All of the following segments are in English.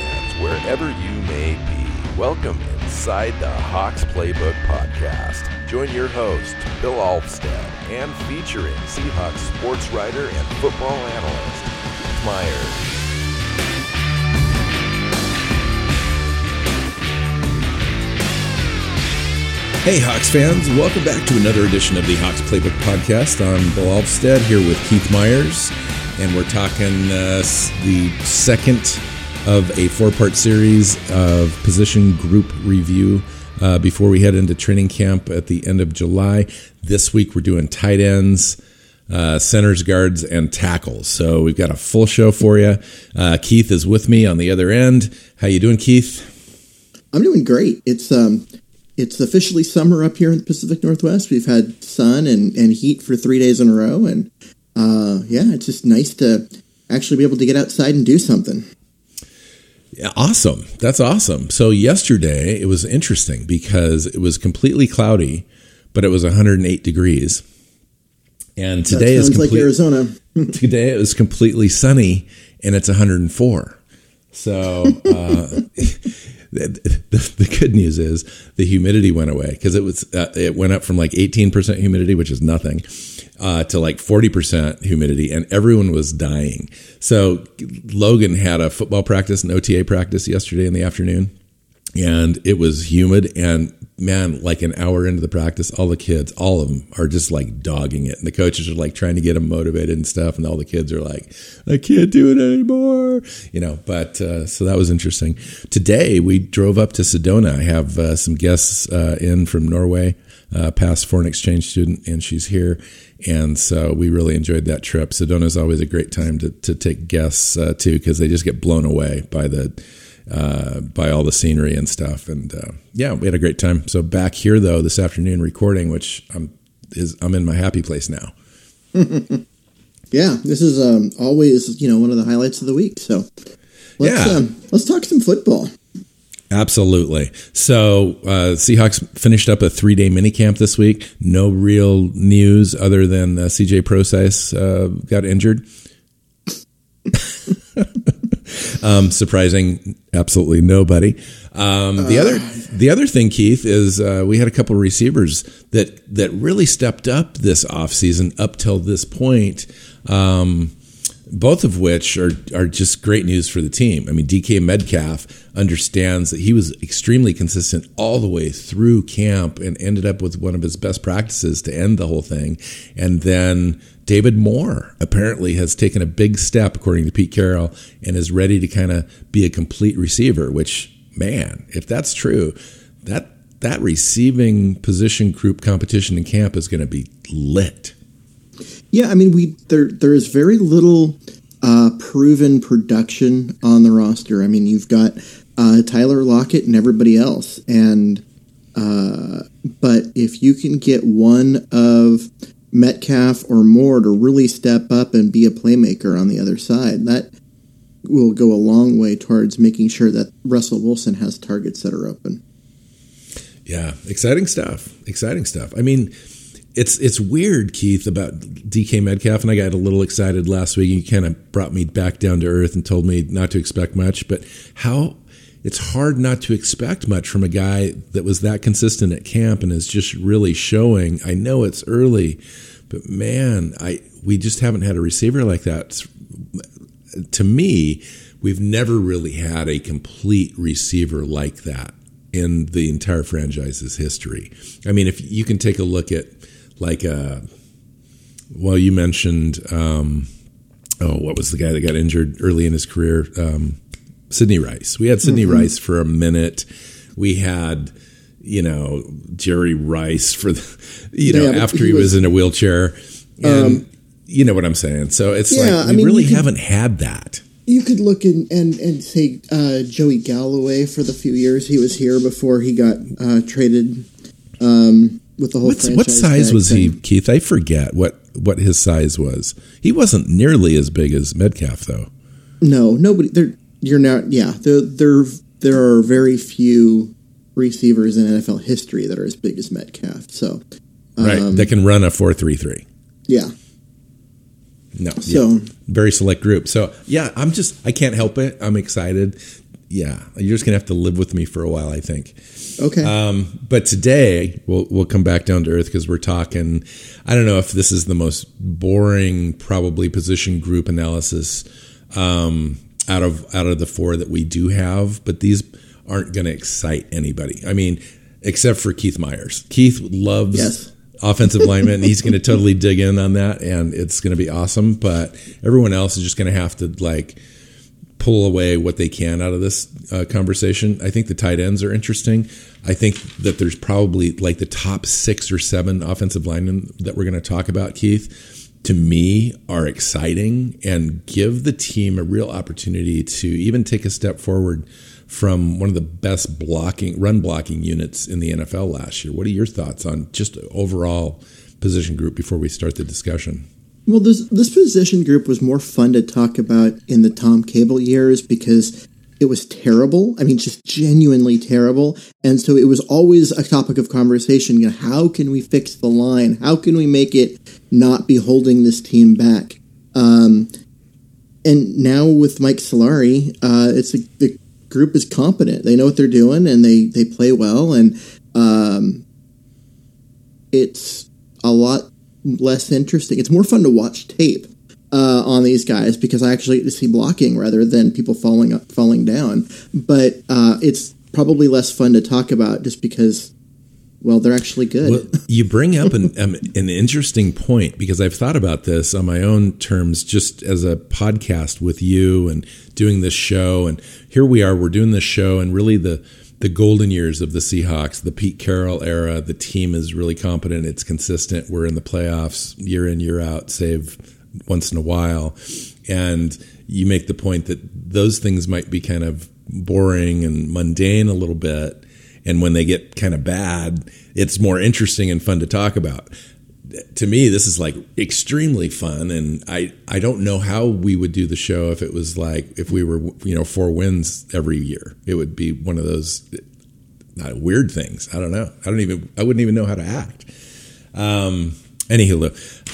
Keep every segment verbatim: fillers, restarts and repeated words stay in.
fans, wherever you may be, welcome inside the Hawks Playbook Podcast. Join your host, Bill Alvstad, and featuring Seahawks sports writer and football analyst, Keith Myers. Hey Hawks fans, welcome back to another edition of the Hawks Playbook Podcast. I'm Bill Alvstad here with Keith Myers, and we're talking uh, the second of a four-part series of position group review uh, before we head into training camp at the end of July. This week we're doing tight ends, uh, centers, guards, and tackles. So we've got a full show for you. Uh, Keith is with me on the other end. How you doing, Keith? I'm doing great. It's um. It's officially summer up here in the Pacific Northwest. We've had sun and, and heat for three days in a row. And, uh, yeah, it's just nice to actually be able to get outside and do something. Yeah, awesome. That's awesome. So yesterday, it was interesting because it was completely cloudy, but it was one hundred eight degrees. And today that sounds is complete, like Arizona. Today it was completely sunny, and it's one hundred four. So... Uh, The, the, the good news is the humidity went away because it was uh, it went up from like eighteen percent humidity, which is nothing, uh, to like forty percent humidity, and everyone was dying. So Logan had a football practice, an O T A practice yesterday in the afternoon, and it was humid. And man, like an hour into the practice, all the kids, all of them are just like dogging it, and the coaches are like trying to get them motivated and stuff, and all the kids are like, I can't do it anymore, you know. But uh, so that was interesting. Today we drove up to Sedona. I have uh, some guests uh, in from Norway, uh, past foreign exchange student, and she's here, and so we really enjoyed that trip. Sedona is always a great time to to take guests uh, too, because they just get blown away by the Uh, by all the scenery and stuff. And uh, yeah, we had a great time. So back here though this afternoon recording, which I'm is I'm in my happy place now. Yeah, this is um, always you know one of the highlights of the week. So let's yeah. um, let's talk some football. Absolutely. So uh, Seahawks finished up a three day minicamp this week. No real news other than uh, C J Prosise uh, got injured. Um, surprising absolutely nobody. Um, the uh, other the other thing, Keith, is uh, we had a couple of receivers that that really stepped up this offseason up till this point, um, both of which are, are just great news for the team. I mean, D K Metcalf understands that he was extremely consistent all the way through camp and ended up with one of his best practices to end the whole thing. And then David Moore apparently has taken a big step, according to Pete Carroll, and is ready to kind of be a complete receiver, which, man, if that's true, that that receiving position group competition in camp is going to be lit. Yeah, I mean, we there there is very little uh, proven production on the roster. I mean, you've got uh, Tyler Lockett and everybody else, and uh, but if you can get one of Metcalf or Moore to really step up and be a playmaker on the other side, that will go a long way towards making sure that Russell Wilson has targets that are open. Yeah, exciting stuff. Exciting stuff. I mean, it's it's weird, Keith, about D K Metcalf, and I got a little excited last week. You kind of brought me back down to earth and told me not to expect much, but how it's hard not to expect much from a guy that was that consistent at camp and is just really showing. I know it's early, but man, I we just haven't had a receiver like that. To me, we've never really had a complete receiver like that in the entire franchise's history. I mean, if you can take a look at like a, well, you mentioned, um, oh, what was the guy that got injured early in his career? Um, Sidney Rice. We had Sidney mm-hmm. Rice for a minute. We had, you know, Jerry Rice for the, you yeah, know, after he, he was, was in a wheelchair. And um, you know what I'm saying? So it's yeah, like we I mean, really could, haven't had that. You could look in, and, and say uh, Joey Galloway for the few years he was here before he got uh, traded um, with the whole What's, franchise. What size was thing. he, Keith? I forget what, what his size was. He wasn't nearly as big as Metcalf, though. No, nobody. They're, you're not. Yeah, there there there are very few receivers in N F L history that are as big as Metcalf. So um, right, that can run a four three three. Yeah. No. So yeah. Very select group. So yeah, I'm just I can't help it. I'm excited. yeah, you're just gonna have to live with me for a while, I think. Okay. Um, but today we'll we'll come back down to earth because we're talking. I don't know if this is the most boring, probably position group analysis um, out of out of the four that we do have, but these aren't going to excite anybody. I mean, except for Keith Myers. Keith loves yes. offensive linemen, and he's going to totally dig in on that, and it's going to be awesome. But everyone else is just going to have to like pull away what they can out of this uh, conversation. I think the tight ends are interesting. I think that there's probably like the top six or seven offensive linemen that we're going to talk about, Keith, to me are exciting and give the team a real opportunity to even take a step forward from one of the best blocking run blocking units in the N F L last year. What are your thoughts on just overall position group before we start the discussion? Well, this this position group was more fun to talk about in the Tom Cable years because it was terrible. I mean, just genuinely terrible. And so it was always a topic of conversation. You know, how can we fix the line? How can we make it not be holding this team back? Um, and now with Mike Solari, uh, it's a, the group is competent. They know what they're doing, and they, they play well. And um, it's a lot less interesting. It's more fun to watch tape uh, on these guys because I actually get to see blocking rather than people falling up, falling down. But uh, it's probably less fun to talk about just because, well, they're actually good. Well, you bring up an, um, an interesting point because I've thought about this on my own terms just as a podcast with you and doing this show. And here we are, we're doing this show, and really the the golden years of the Seahawks, the Pete Carroll era, the team is really competent. It's consistent. We're in the playoffs year in, year out, save once in a while. And you make the point that those things might be kind of boring and mundane a little bit. And when they get kind of bad, it's more interesting and fun to talk about. To me, this is like extremely fun, and I, I don't know how we would do the show if it was like if we were, you know, four wins every year. It would be one of those not weird things. I don't know. I don't even I wouldn't even know how to act. Um, anywho,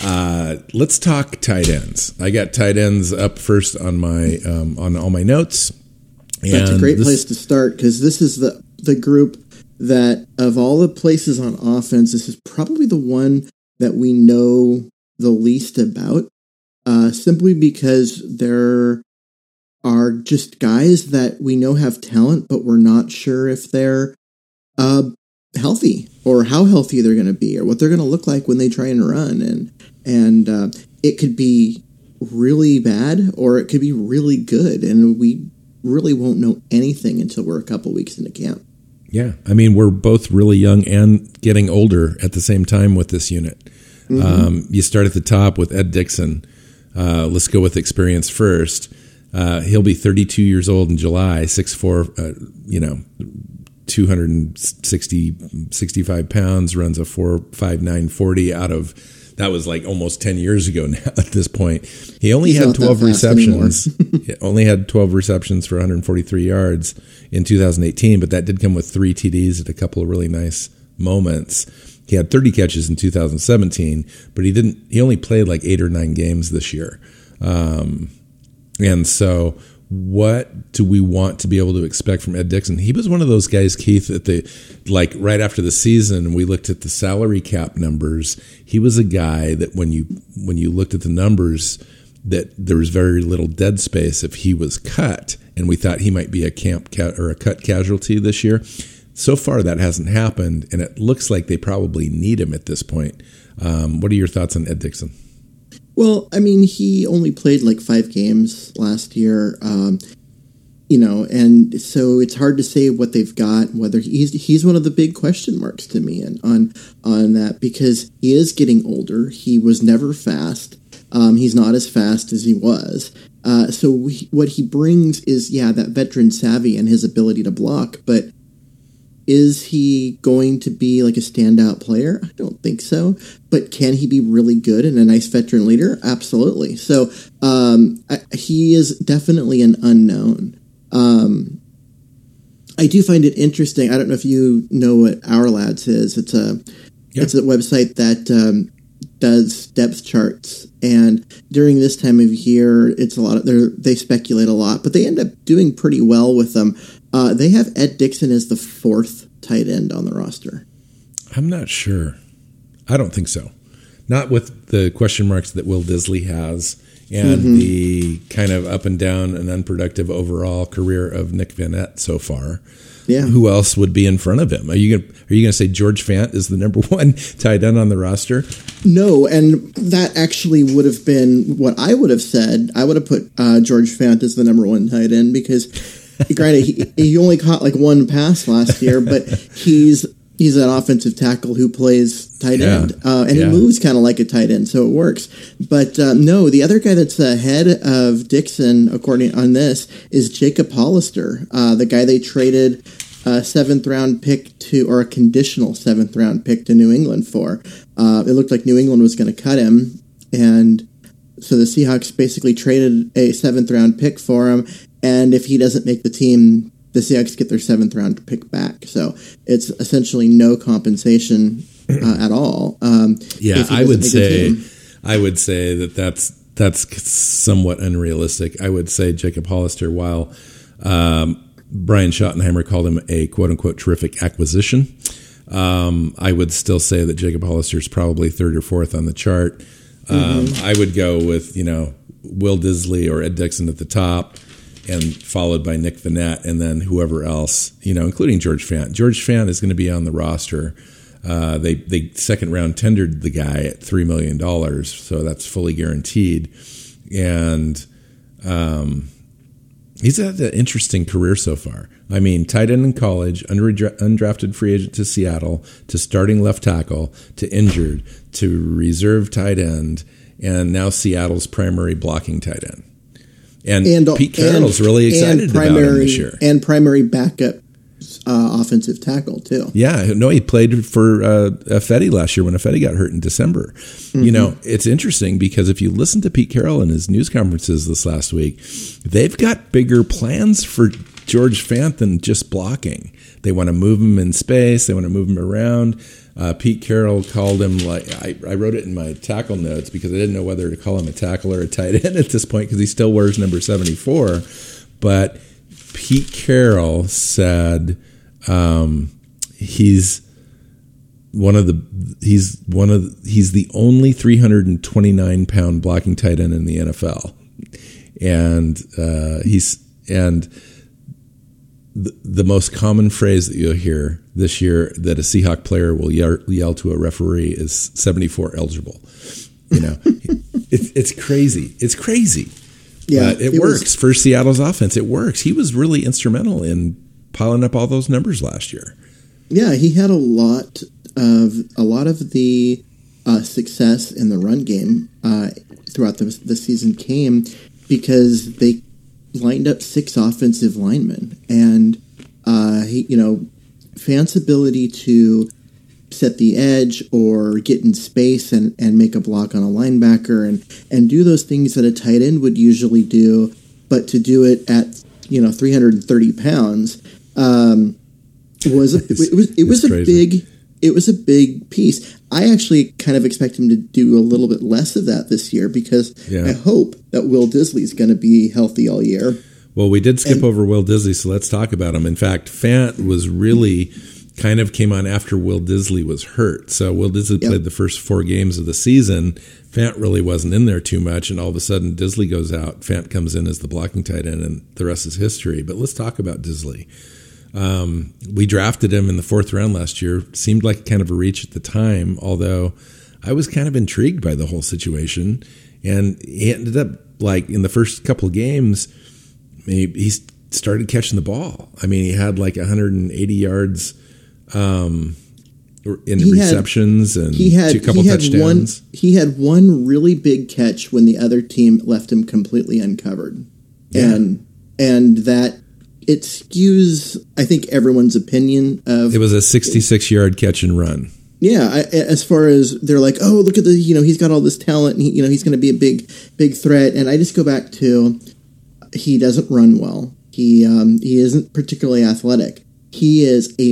uh, let's talk tight ends. I got tight ends up first on my um, on all my notes. That's and a great this, place to start because this is the the group that of all the places on offense, this is probably the one that we know the least about, uh, simply because there are just guys that we know have talent, but we're not sure if they're uh, healthy or how healthy they're going to be or what they're going to look like when they try and run. And and uh, it could be really bad or it could be really good, and we really won't know anything until we're a couple weeks into camp. Yeah, I mean, we're both really young and getting older at the same time with this unit. Mm-hmm. Um, you start at the top with Ed Dickson. Uh, let's go with experience first. Uh, he'll be thirty-two years old in July, six foot four, uh, you know, two hundred sixty, sixty-five pounds, runs a four five nine forty out of, that was like almost ten years ago now at this point. He only He's had twelve receptions. He only had twelve receptions for one hundred forty-three yards in two thousand eighteen, but that did come with three T Ds at a couple of really nice moments. He had thirty catches in two thousand seventeen, but he didn't. He only played like eight or nine games this year. Um, and so what do we want to be able to expect from Ed Dickson? He was one of those guys, Keith, that the like right after the season, we looked at the salary cap numbers. He was a guy that when you when you looked at the numbers, that there was very little dead space if he was cut, and we thought he might be a camp ca- or a cut casualty this year. So far, that hasn't happened, and it looks like they probably need him at this point. Um, what are your thoughts on Ed Dickson? Well, I mean, he only played like five games last year, um, you know, and so it's hard to say what they've got. Whether he's he's one of the big question marks to me, and on on that because he is getting older. He was never fast. Um, he's not as fast as he was. Uh, so we, what he brings is yeah that veteran savvy and his ability to block, but. Is he going to be like a standout player? I don't think so. But can he be really good and a nice veteran leader? Absolutely. So um, I, he is definitely an unknown. Um, I do find it interesting. I don't know if you know what Our Lads is. It's a yep. it's a website that um, does depth charts, and during this time of year, it's a lot of they speculate a lot, but they end up doing pretty well with them. Uh, they have Ed Dickson as the fourth tight end on the roster. I'm not sure. I don't think so. Not with the question marks that Will Disley has and mm-hmm. the kind of up and down and unproductive overall career of Nick Vannett so far. Yeah. Who else would be in front of him? Are you gonna, are you going to say George Fant is the number one tight end on the roster? No, and that actually would have been what I would have said. I would have put uh, George Fant as the number one tight end because, granted, he, he only caught like one pass last year, but he's he's an offensive tackle who plays tight yeah. end, uh, and yeah. he moves kind of like a tight end, so it works. But uh, no, the other guy that's ahead of Dickson, according on this, is Jacob Hollister, uh, the guy they traded a seventh round pick to, or a conditional seventh round pick to New England for. Uh, it looked like New England was going to cut him, and so the Seahawks basically traded a seventh round pick for him. And if he doesn't make the team, the Seahawks get their seventh round pick back. So it's essentially no compensation uh, at all. Um, yeah, I would say, I would say that that's that's somewhat unrealistic. I would say Jacob Hollister, while um, Brian Schottenheimer called him a quote unquote terrific acquisition, um, I would still say that Jacob Hollister is probably third or fourth on the chart. Um, mm-hmm. I would go with, you know, Will Disley or Ed Dickson at the top, and followed by Nick Vannett, and then whoever else, you know, including George Fant. George Fant is going to be on the roster. Uh, they they second round tendered the guy at three million dollars, so that's fully guaranteed. And um, he's had an interesting career so far. I mean, tight end in college, undrafted free agent to Seattle, to starting left tackle, to injured, to reserve tight end, and now Seattle's primary blocking tight end. And, and Pete Carroll's and, really excited primary, about him this year. And primary backup uh, offensive tackle, too. Yeah. No, he played for uh, Fetty last year when Fetty got hurt in December. Mm-hmm. You know, it's interesting because if you listen to Pete Carroll in his news conferences this last week, they've got bigger plans for George Fant than just blocking. They want to move him in space. They want to move him around. Uh, Pete Carroll called him, like I, I wrote it in my tackle notes because I didn't know whether to call him a tackle or a tight end at this point because he still wears number seventy-four. But Pete Carroll said um, he's one of the he's one of the, he's the only three hundred twenty-nine pound blocking tight end in the N F L, and uh, he's and. The, the most common phrase that you'll hear this year that a Seahawk player will yell, yell to a referee is seventy-four eligible. You know, it, it's crazy. It's crazy. Yeah, but it, it works was, for Seattle's offense. It works. He was really instrumental in piling up all those numbers last year. Yeah, he had a lot of a lot of the uh, success in the run game uh, throughout the, the season came because they lined up six offensive linemen, and uh, he, you know, Fant's ability to set the edge or get in space and, and make a block on a linebacker and, and do those things that a tight end would usually do, but to do it at, you know, three hundred thirty pounds um, was a, it was it was a crazy. big it was a big piece. I actually kind of expect him to do a little bit less of that this year because yeah. I hope that Will Disley's going to be healthy all year. Well, we did skip and, over Will Disley, so let's talk about him. In fact, Fant was really kind of came on after Will Disley was hurt. So Will Disley yep. played the first four games of the season. Fant really wasn't in there too much, and all of a sudden Disley goes out. Fant comes in as the blocking tight end, and the rest is history. But let's talk about Disley. Um, we drafted him in the fourth round last year. Seemed like kind of a reach at the time, although I was kind of intrigued by the whole situation. And he ended up, like, in the first couple of games, he, he started catching the ball. I mean, he had like one hundred eighty yards um, in he receptions had, and he had, a couple he had touchdowns. One, he had one really big catch when the other team left him completely uncovered. Yeah. And and that... it skews, I think, everyone's opinion of... It was a sixty-six-yard catch and run. Yeah, I, as far as they're like, oh, look at the, you know, he's got all this talent, and he, you know, he's going to be a big, big threat. And I just go back to, he doesn't run well. He um, he isn't particularly athletic. He is a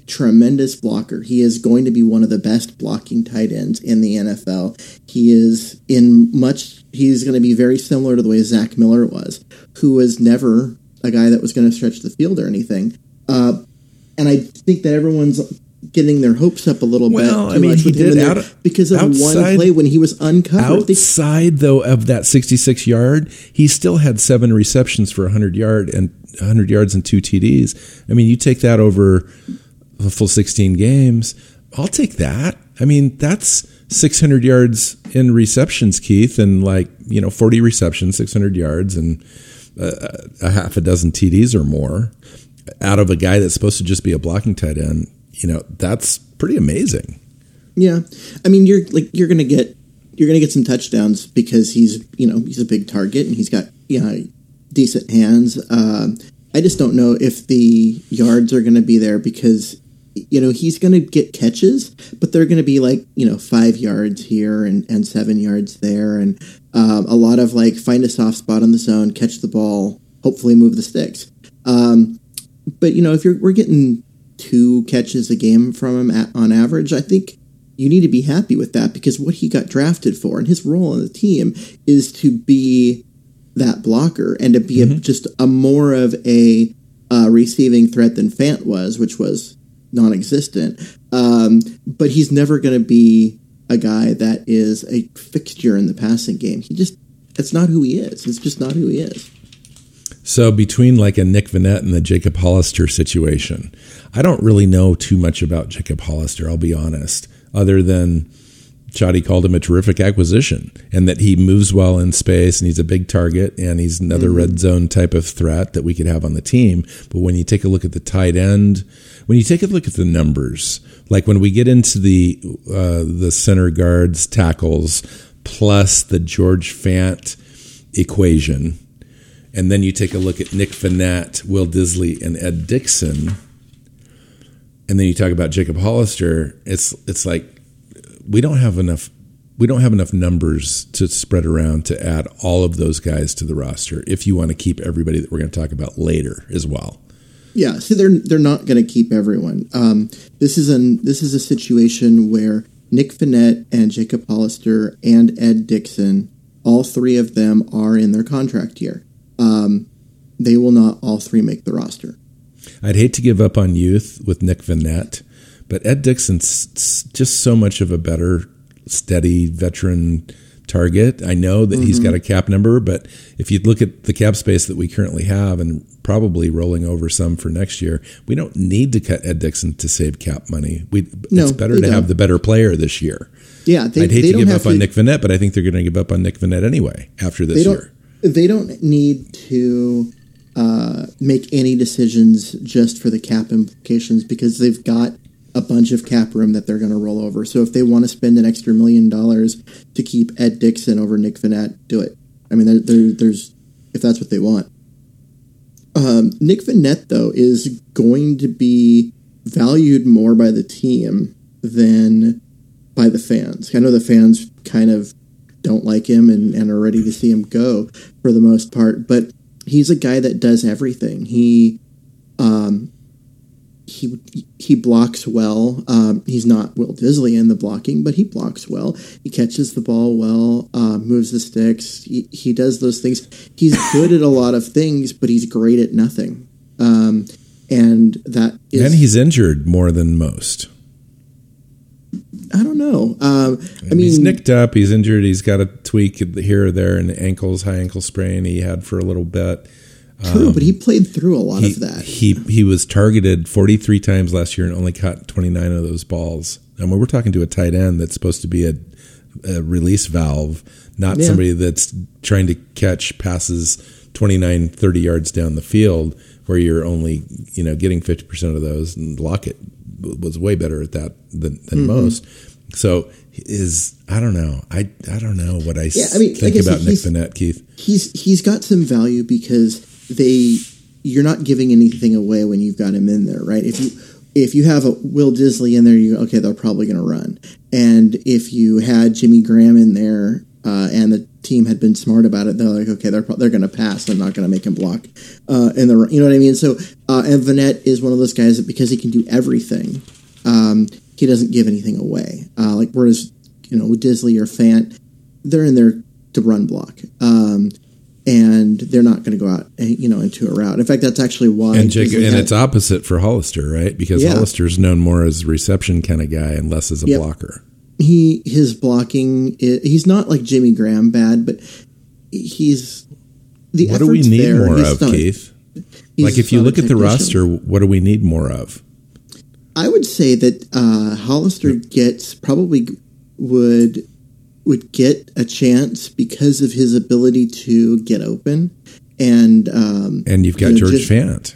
tremendous blocker. He is going to be one of the best blocking tight ends in the N F L. He is in much, he's going to be very similar to the way Zach Miller was, who was never a guy that was going to stretch the field or anything. Uh, and I think that everyone's getting their hopes up a little well, bit. I mean, he did out of, because of outside, one play when he was uncovered. Outside, though, of that sixty-six yard, he still had seven receptions for one hundred yard and one hundred yards and two T Ds. I mean, you take that over a full sixteen games, I'll take that. I mean, that's six hundred yards in receptions, Keith, and like, you know, forty receptions, six hundred yards, and a, a half a dozen T Ds or more out of a guy that's supposed to just be a blocking tight end. You know, that's pretty amazing. Yeah. I mean, you're like, you're going to get, you're going to get some touchdowns because he's, you know, he's a big target and he's got, you know, decent hands. Uh, I just don't know if the yards are going to be there because, you know, he's going to get catches, but they're going to be like, you know, five yards here and, and seven yards there. And um, a lot of like find a soft spot on the zone, catch the ball, hopefully move the sticks. Um, but, you know, if you're, we're getting two catches a game from him at, on average, I think you need to be happy with that because what he got drafted for and his role on the team is to be that blocker and to be mm-hmm. a, just a more of a uh, receiving threat than Fant was, which was non-existent. Um, but he's never going to be a guy that is a fixture in the passing game. He just, that's not who he is. It's just not who he is. So between like a Nick Vannett and the Jacob Hollister situation, I don't really know too much about Jacob Hollister, I'll be honest, other than Chadi called him a terrific acquisition and that he moves well in space and he's a big target and he's another mm-hmm. red zone type of threat that we could have on the team. But when you take a look at the tight end, when you take a look at the numbers, like when we get into the uh, the center guards, tackles, plus the George Fant equation, and then you take a look at Nick Vannett, Will Dissly, and Ed Dickson, and then you talk about Jacob Hollister, it's it's like we don't have enough we don't have enough numbers to spread around to add all of those guys to the roster if you want to keep everybody that we're going to talk about later as well. Yeah, so they're they're not going to keep everyone. Um, this is an this is a situation where Nick Vannett and Jacob Hollister and Ed Dickson, all three of them are in their contract year. Um, they will not all three make the roster. I'd hate to give up on youth with Nick Vannett, but Ed Dickson's just so much of a better, steady veteran target. I know that mm-hmm. he's got a cap number, but if you look at the cap space that we currently have and probably rolling over some for next year, we don't need to cut Ed Dickson to save cap money. We, no, it's better to don't. have the better player this year. Yeah, they, I'd hate they to don't give up to, on Nick Vannett, but I think they're going to give up on Nick Vannett anyway after this they year. They don't need to uh, make any decisions just for the cap implications because they've got a bunch of cap room that they're going to roll over. So if they want to spend an extra million dollars to keep Ed Dickson over Nick Vannett, do it. I mean, there, there, there's if that's what they want. Um, Nick Vannett, though, is going to be valued more by the team than by the fans. I know the fans kind of don't like him and, and are ready to see him go for the most part, but he's a guy that does everything. He um, he he blocks well. Um, he's not Will Dissly in the blocking, but he blocks well. He catches the ball well, uh, moves the sticks. He, he does those things. He's good at a lot of things, but he's great at nothing. Um, and that is, and he's injured more than most. I don't know. Um, I mean, he's nicked up. He's injured. He's got a tweak here or there in the ankles, high ankle sprain he had for a little bit. True, um, but he played through a lot he, of that. He he was targeted forty-three times last year and only caught twenty-nine of those balls. And when we're talking to a tight end that's supposed to be a, a release valve, not yeah. somebody that's trying to catch passes twenty-nine, thirty yards down the field where you're only, you know, getting fifty percent of those, and Lockett was way better at that than, than mm-hmm. most. So is I don't know. I I don't know what I, yeah, I mean, think like I about said, Nick Vannett, Keith. He's he's got some value because they you're not giving anything away when you've got him in there, right? If you if you have a Will Dissly in there, you okay, they're probably going to run. And if you had Jimmy Graham in there uh, and the team had been smart about it, they're like, okay, they're they're going to pass. I'm not going to make him block. Uh, in the you know what I mean. So uh, and Vanette is one of those guys that because he can do everything, um, he doesn't give anything away. Uh, like whereas you know Disley or Fant, they're in there to run block. Um, And they're not going to go out, you know, into a route. In fact, that's actually why. And, Jacob, and had, it's opposite for Hollister, right? Because yeah. Hollister's known more as a reception kind of guy and less as a yep. blocker. He his blocking, he's not like Jimmy Graham bad, but he's the. What do we need there. more he's of, not, Keith? Like if you look at the roster, what do we need more of? I would say that uh, Hollister gets probably would. would get a chance because of his ability to get open. And um, and you've got you know, George just, Fant.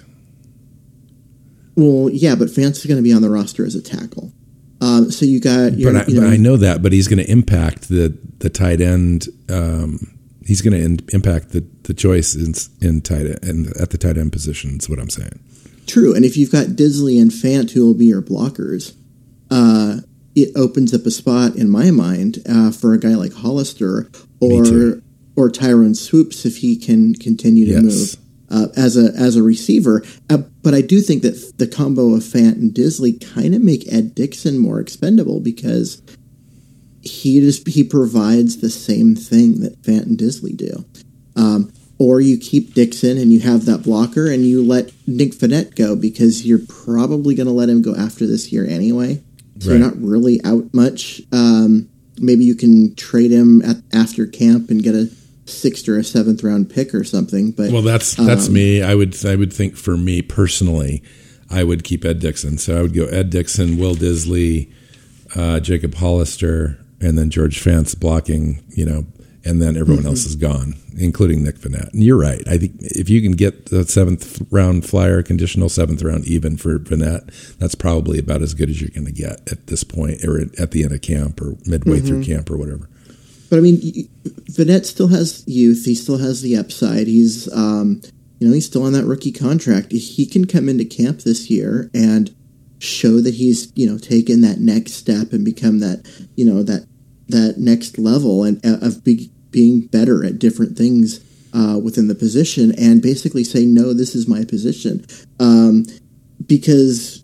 Well, yeah, but Fant's going to be on the roster as a tackle. Um, so you got... Your, but, I, you know, but I know that, but he's going to impact the, the tight end. Um, he's going to in, impact the, the choice in, in tight end, in, at the tight end position is what I'm saying. True, and if you've got Disley and Fant who will be your blockers... Uh, it opens up a spot in my mind uh, for a guy like Hollister or or Tyrone Swoops if he can continue to yes. move uh, as a as a receiver. Uh, but I do think that the combo of Fant and Disley kind of make Ed Dickson more expendable because he just he provides the same thing that Fant and Disley do. Um, or you keep Dixon and you have that blocker and you let Nick Vanette go because you're probably going to let him go after this year anyway. So right. you're not really out much. Um, maybe you can trade him at, after camp and get a sixth or a seventh round pick or something. But well, that's that's um, me. I would I would think for me personally, I would keep Ed Dickson. So I would go Ed Dickson, Will Disley, uh, Jacob Hollister, and then George Fant's blocking. You know, and then everyone mm-hmm. else is gone, including Nick Vanette. And you're right. I think if you can get the seventh round flyer, conditional seventh round even for Vanette, that's probably about as good as you're going to get at this point, or at the end of camp, or midway mm-hmm. through camp, or whatever. But I mean, Vanette still has youth. He still has the upside. He's, um, you know, he's still on that rookie contract. He can come into camp this year and show that he's, you know, taken that next step and become that, you know, that. that next level and uh, of be, being better at different things uh, within the position and basically say, no, this is my position. Um, because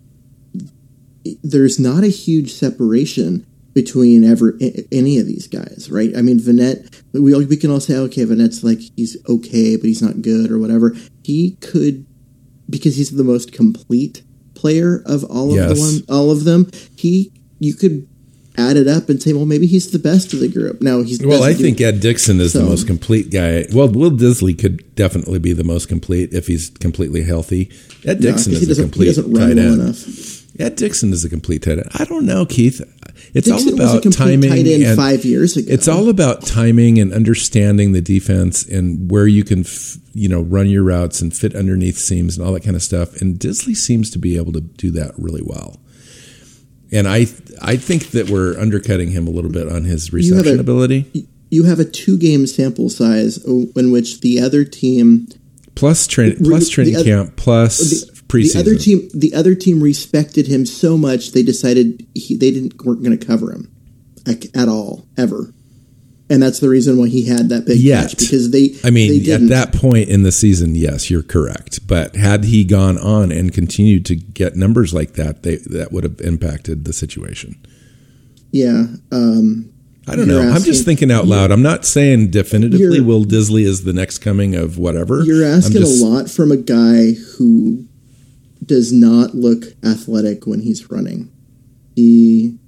there's not a huge separation between ever any of these guys, right? I mean, Vanette, we, we can all say, okay, Vanette's like, he's okay, but he's not good or whatever. He could, because he's the most complete player of all of yes. the one, all of them, he, you could, add it up and say, well, maybe he's the best of the group. Now he's the well. best I think Ed Dickson is so. the most complete guy. Well, Will Disley could definitely be the most complete if he's completely healthy. Ed Dixon no, is a complete tight well end. Enough. Ed Dickson is a complete tight end. I don't know, Keith. It's Dixon all about was a timing. Tight end and five years ago. It's all about timing and understanding the defense and where you can, f- you know, run your routes and fit underneath seams and all that kind of stuff. And Disley seems to be able to do that really well. And I I think that we're undercutting him a little bit on his reception you a, ability. You have a two-game sample size in which the other team plus train plus training other, camp plus the, preseason. The other team the other team respected him so much they decided he, they didn't weren't going to cover him like, at all ever. And that's the reason why he had that big Yet, catch because they. I mean, they at that point in the season, yes, you're correct. But had he gone on and continued to get numbers like that, they that would have impacted the situation. Yeah, um, I don't know. Asking, I'm just thinking out loud. I'm not saying definitively Will Disley is the next coming of whatever. You're asking just, a lot from a guy who does not look athletic when he's running. He.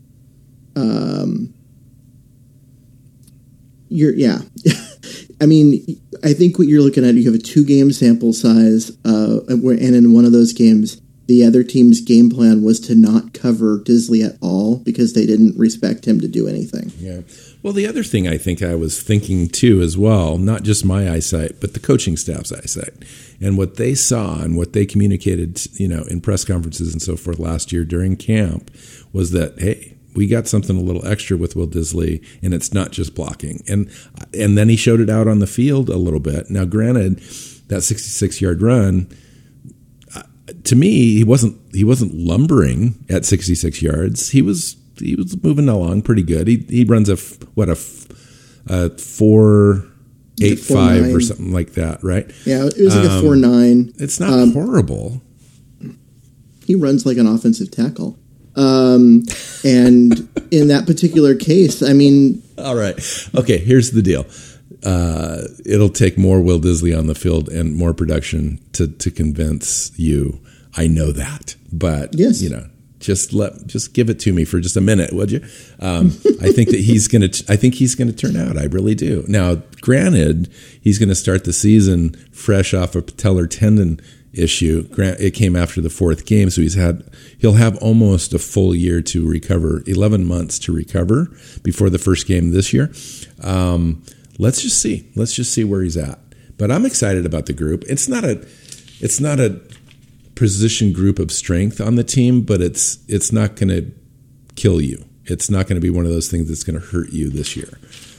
Um, You're yeah, I mean, I think what you're looking at, you have a two-game sample size, uh, and in one of those games, the other team's game plan was to not cover Disley at all because they didn't respect him to do anything. Yeah. Well, the other thing I think I was thinking too as well, not just my eyesight, but the coaching staff's eyesight, and what they saw and what they communicated, you know, in press conferences and so forth last year during camp was that, hey, we got something a little extra with Will Disley, and it's not just blocking. And and then he showed it out on the field a little bit. Now, granted, that sixty-six yard run, uh, to me, he wasn't he wasn't lumbering at sixty-six yards. He was he was moving along pretty good. He he runs a what a uh, four eight four, five nine. or something like that, right? Yeah, it was like Um, a four nine. It's not Um, horrible. He runs like an offensive tackle. Um, and in that particular case, I mean, All right. Okay, here's the deal. Uh, it'll take more Will Disley on the field and more production to, to convince you. I know that, but Yes. you know, just let just give it to me for just a minute, would you? Um, I think that he's gonna. I think he's gonna turn out. I really do. Now, granted, he's gonna start the season fresh off a patellar tendon issue. Grant, it came after the fourth game, so he's had he'll have almost a full year to recover, eleven months to recover before the first game this year. Um, let's just see. Let's just see where he's at. But I'm excited about the group. It's not a. It's not a position group of strength on the team, but it's it's not going to kill you. It's not going to be one of those things that's going to hurt you this year.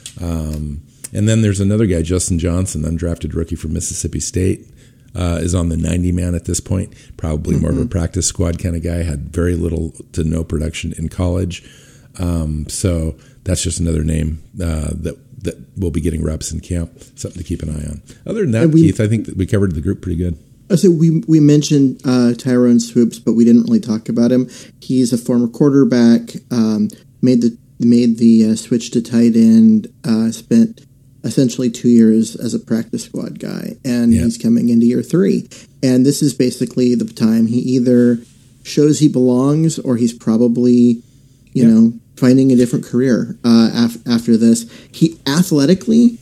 Um, and then there's another guy, Justin Johnson, undrafted rookie from Mississippi State, uh, is on the ninety man at this point. Probably more mm-hmm. of a practice squad kind of guy. Had very little to no production in college. Um, so that's just another name uh, that that will be getting reps in camp. Something to keep an eye on. Other than that, we, Keith, I think that we covered the group pretty good. So we we mentioned uh, Tyrone Swoops, but we didn't really talk about him. He's a former quarterback. Um, made the made the uh, switch to tight end. Uh, spent essentially two years as a practice squad guy, and yeah. he's coming into year three. And this is basically the time he either shows he belongs, or he's probably, you yeah. know, finding a different career uh, af- after this. He athletically,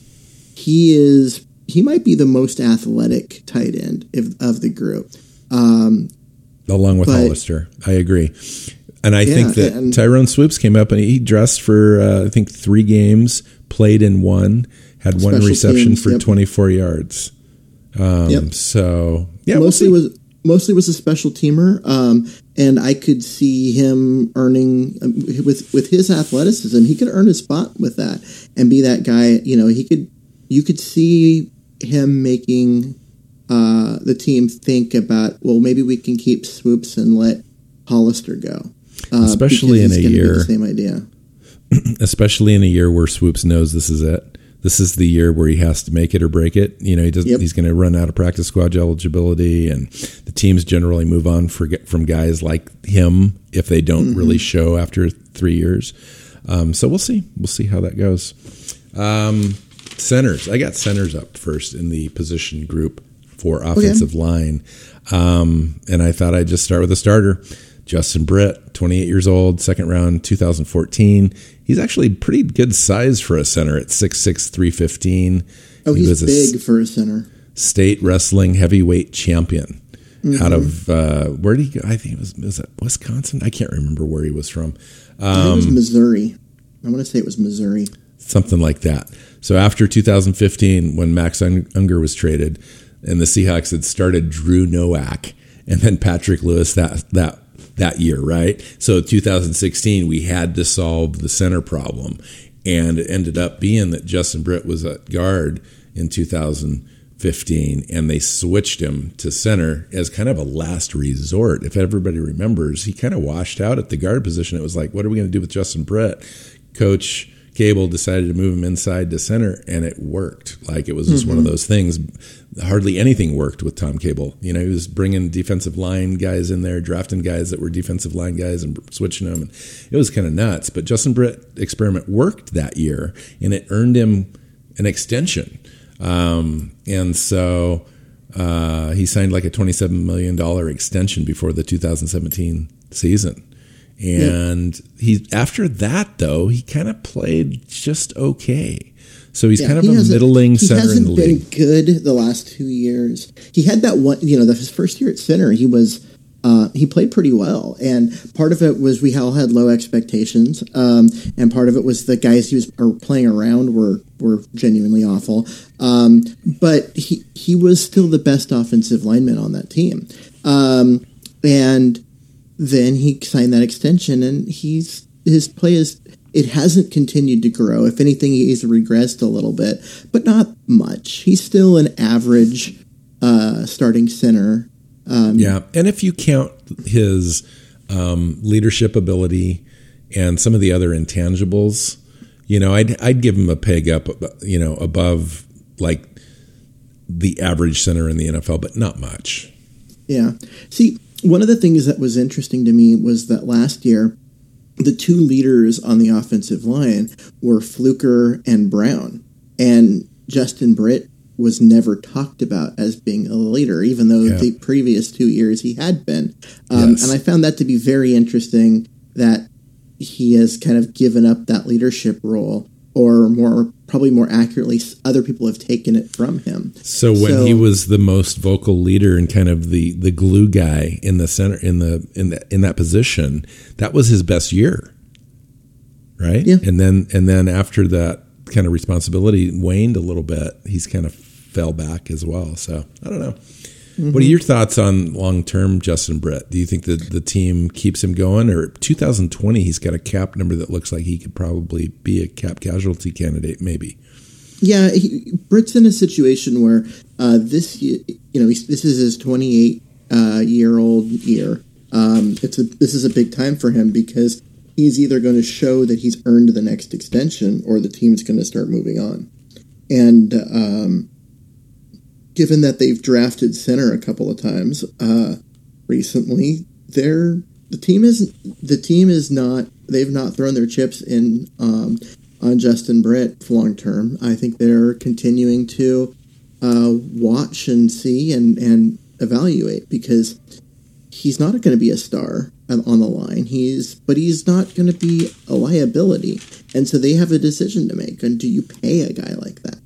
he is. He might be the most athletic tight end of, of the group. Um, Along with but, Hollister. I agree. And I yeah, think that and, Tyrone Swoops came up and he dressed for, uh, I think, three games, played in one, had one reception teams, for yep. twenty-four yards. Um, yep. So, yeah. Mostly we'll was mostly was a special teamer. Um, and I could see him earning, with, with his athleticism, he could earn a spot with that and be that guy. You know, he could, you could see him making uh, the team think about, well, maybe we can keep Swoops and let Hollister go. Uh, especially in a year. The same idea. Especially in a year where Swoops knows this is it. This is the year where he has to make it or break it. You know, he doesn't. Yep. He's going to run out of practice squad eligibility, and the teams generally move on for, from guys like him if they don't mm-hmm. really show after three years. Um, so we'll see. We'll see how that goes. Um, Centers. I got centers up first in the position group for offensive okay. line. Um, and I thought I'd just start with a starter. Justin Britt, twenty-eight years old, second round, two thousand fourteen. He's actually pretty good size for a center at six six, three fifteen. Oh, he he's was big for a center. State wrestling heavyweight champion mm-hmm. out of, uh, where did he go? I think it was, was it Wisconsin? I can't remember where he was from. Um, I think it was Missouri. I want to say it was Missouri. Something like that. So after two thousand fifteen, when Max Unger was traded, and the Seahawks had started Drew Nowak and then Patrick Lewis that that that year, right? So two thousand sixteen, we had to solve the center problem, and it ended up being that Justin Britt was at guard in two thousand fifteen, and they switched him to center as kind of a last resort. If everybody remembers, he kind of washed out at the guard position. It was like, what are we going to do with Justin Britt? Coach Cable decided to move him inside to center, and it worked. Like, it was just mm-hmm. one of those things. Hardly anything worked with Tom Cable. You know, he was bringing defensive line guys in there, drafting guys that were defensive line guys and switching them. And it was kind of nuts. But Justin Britt experiment worked that year, and it earned him an extension. Um, and so uh, he signed like a twenty-seven million dollars extension before the two thousand seventeen season. And yeah. he, after that, though, he kind of played just okay. So he's yeah, kind of he a middling center in the league. He hasn't been good the last two years. He had that one, you know, the, his first year at center, he was, uh, he played pretty well. And part of it was we all had low expectations. Um, and part of it was the guys he was playing around were, were genuinely awful. Um, but he, he was still the best offensive lineman on that team. Um, and then he signed that extension, and he's his play is it hasn't continued to grow. If anything, he's regressed a little bit, but not much. He's still an average uh, starting center. Um, yeah, and if you count his um, leadership ability and some of the other intangibles, You know, I'd I'd give him a peg up, you know, above like the average center in the N F L, but not much. Yeah. See, one of the things that was interesting to me was that last year, the two leaders on the offensive line were Fluker and Brown, and Justin Britt was never talked about as being a leader, even though yeah. the previous two years he had been. Um, yes. And I found that to be very interesting that he has kind of given up that leadership role, or more, probably more accurately, other people have taken it from him. So when so, he was the most vocal leader and kind of the, the glue guy in the center, in the, in the, in that position, that was his best year. Right. Yeah. And then, and then after that kind of responsibility waned a little bit, he's kind of fell back as well. So I don't know. Mm-hmm. What are your thoughts on long-term Justin Britt? Do you think that the team keeps him going, or two thousand twenty, he's got a cap number that looks like he could probably be a cap casualty candidate, maybe? Yeah, he, Britt's in a situation where uh, this, you know, this is his twenty-eight uh, year old year. Um, it's a, this is a big time for him because he's either going to show that he's earned the next extension, or the team's going to start moving on. And um, given that they've drafted center a couple of times uh, recently, they're the team is the team is not they've not thrown their chips in um, on Justin Britt for long term. I think they're continuing to uh, watch and see and, and evaluate, because he's not going to be a star on the line. He's but he's not going to be a liability, and so they have a decision to make. And do you pay a guy like that?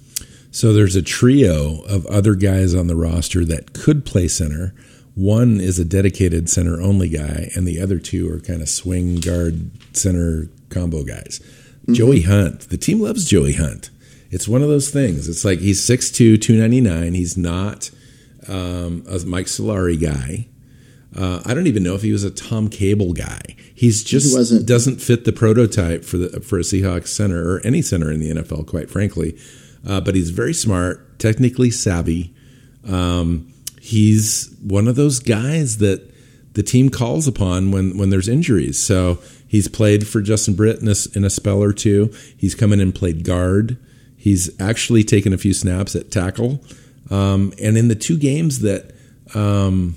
So there's a trio of other guys on the roster that could play center. One is a dedicated center-only guy, and the other two are kind of swing guard center combo guys. Mm-hmm. Joey Hunt. The team loves Joey Hunt. It's one of those things. It's like he's six two, two ninety-nine. He's not um, a Mike Solari guy. Uh, I don't even know if he was a Tom Cable guy. He's just he wasn't. doesn't fit the prototype for the for a Seahawks center, or any center in the N F L, quite frankly. Uh, but he's very smart, technically savvy. Um, he's one of those guys that the team calls upon when, when there's injuries. So he's played for Justin Britt in a, in a spell or two. He's come in and played guard. He's actually taken a few snaps at tackle. Um, and in the two games that um,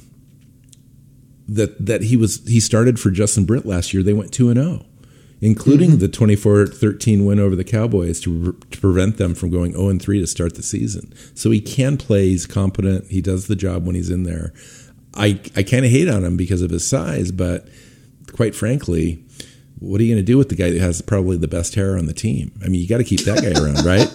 that that he was he started for Justin Britt last year, they went two and oh. Including mm-hmm. the twenty-four thirteen win over the Cowboys to, to prevent them from going oh and three to start the season. So he can play. He's competent. He does the job when he's in there. I, I kind of hate on him because of his size, but quite frankly, what are you going to do with the guy that has probably the best hair on the team? I mean, you got to keep that guy around, right?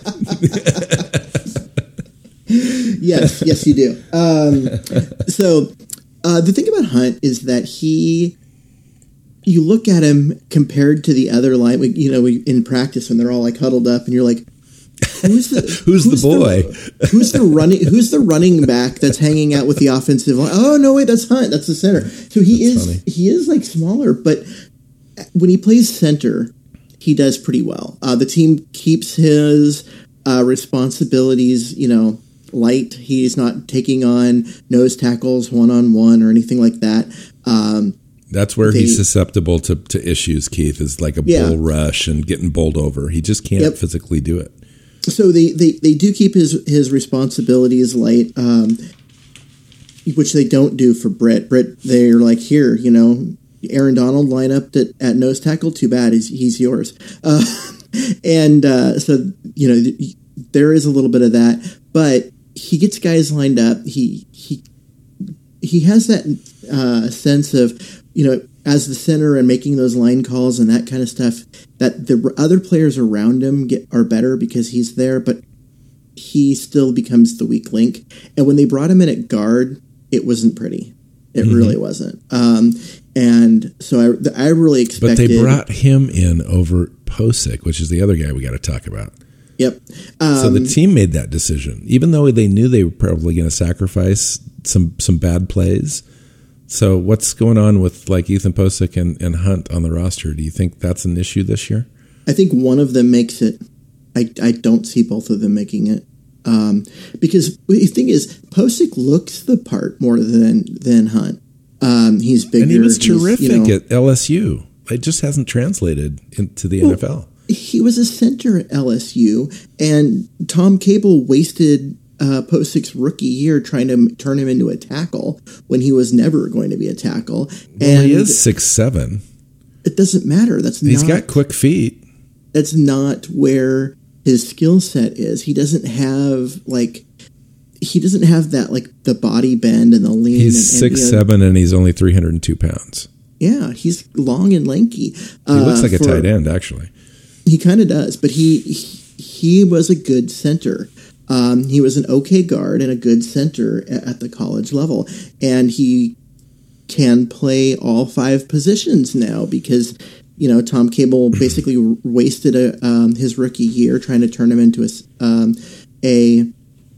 yes, yes, you do. Um, so uh, the thing about Hunt is that he... You look at him compared to the other line, you know, in practice when they're all like huddled up, and you're like, "Who's the who's, who's the boy? The, who's the running? Who's the running back that's hanging out with the offensive line? Oh no, wait, that's Hunt. That's the center. So he that's is funny. He is like smaller, but when he plays center, he does pretty well. Uh, the team keeps his uh, responsibilities, you know, light. He's not taking on nose tackles one on one or anything like that. Um, That's where they, he's susceptible to, to issues, Keith, is like a yeah. bull rush and getting bowled over. He just can't yep. physically do it. So they, they, they do keep his, his responsibilities light, um, which they don't do for Britt. Britt, they're like, here, you know, Aaron Donald line up at, at nose tackle. Too bad, he's, he's yours. Uh, and uh, so, you know, there is a little bit of that. But he gets guys lined up. He he he has that uh, sense of, you know, as the center and making those line calls and that kind of stuff, that the other players around him get are better because he's there, but he still becomes the weak link. And when they brought him in at guard, it wasn't pretty. It mm-hmm. really wasn't. Um, and so I, I really expected. But they brought him in over Posick, which is the other guy we got to talk about. Yep. Um, so the team made that decision, even though they knew they were probably going to sacrifice some some bad plays. So what's going on with like Ethan Posick and, and Hunt on the roster? Do you think that's an issue this year? I think one of them makes it. I, I don't see both of them making it. Um, because the thing is, Posick looks the part more than than Hunt. Um, he's bigger. And he was terrific you know, at L S U. It just hasn't translated into the well, N F L. he was a center at L S U, and Tom Cable wasted uh, Postic's rookie year trying to turn him into a tackle when he was never going to be a tackle. Well, and he is six seven. It doesn't matter. That's He's not, got quick feet. That's not where his skill set is. He doesn't have like he doesn't have that like the body bend and the lean. He's and, six and, you know, seven and he's only three hundred two pounds. Yeah, he's long and lanky. He looks uh, like a for, tight end, actually. He kind of does, but he, he he was a good center. Um, he was an okay guard and a good center at, at the college level, and he can play all five positions now because you know Tom Cable basically wasted a, um, his rookie year trying to turn him into a um, a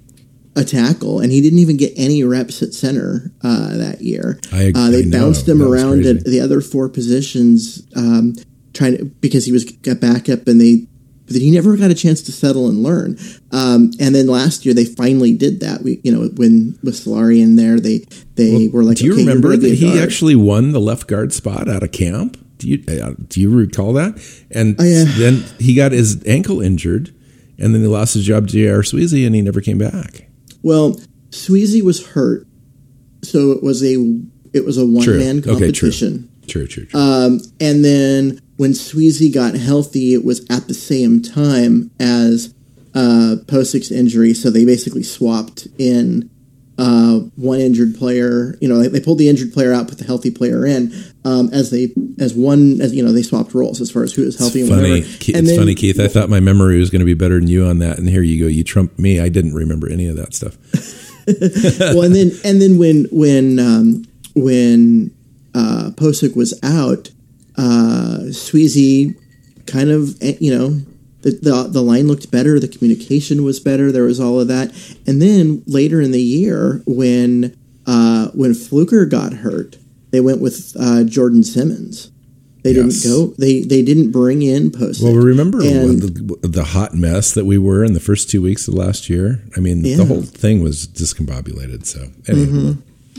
a tackle, and he didn't even get any reps at center uh, that year. I, uh, they I know. bounced him That was around crazy. at the other four positions, um, trying to because he was a backup, and they but he never got a chance to settle and learn. Um, and then last year they finally did that. We, you know, when with Solari in there, they they Well, were like, do you okay, remember you're gonna that be a he guard. actually won the left guard spot out of camp? Do you uh, do you recall that? And Oh, yeah. then he got his ankle injured, and then he lost his job to J R. Sweezy, and he never came back. Well, Sweezy was hurt, so it was a it was a one True. man Okay, true. competition. True, true, true. Um, and then when Sweezy got healthy, it was at the same time as uh, Postic's injury. So they basically swapped in uh, one injured player. You know, they, they pulled the injured player out, put the healthy player in. Um, as they as one as you know, they swapped roles as far as who was healthy It's and funny. whatever. Ke- And it's then- funny, Keith. I thought my memory was going to be better than you on that, and here you go. You trumped me. I didn't remember any of that stuff. well, and then and then when when um, when uh, Postic was out, uh, Sweezy kind of you know the, the the line looked better, the communication was better, there was all of that, and then later in the year when uh, when Fluker got hurt, they went with uh, Jordan Simmons. They Yes. didn't go. They they didn't bring in Postic. Well, remember And- the, the hot mess that we were in the first two weeks of last year? I mean, Yeah. the whole thing was discombobulated. So, anyway.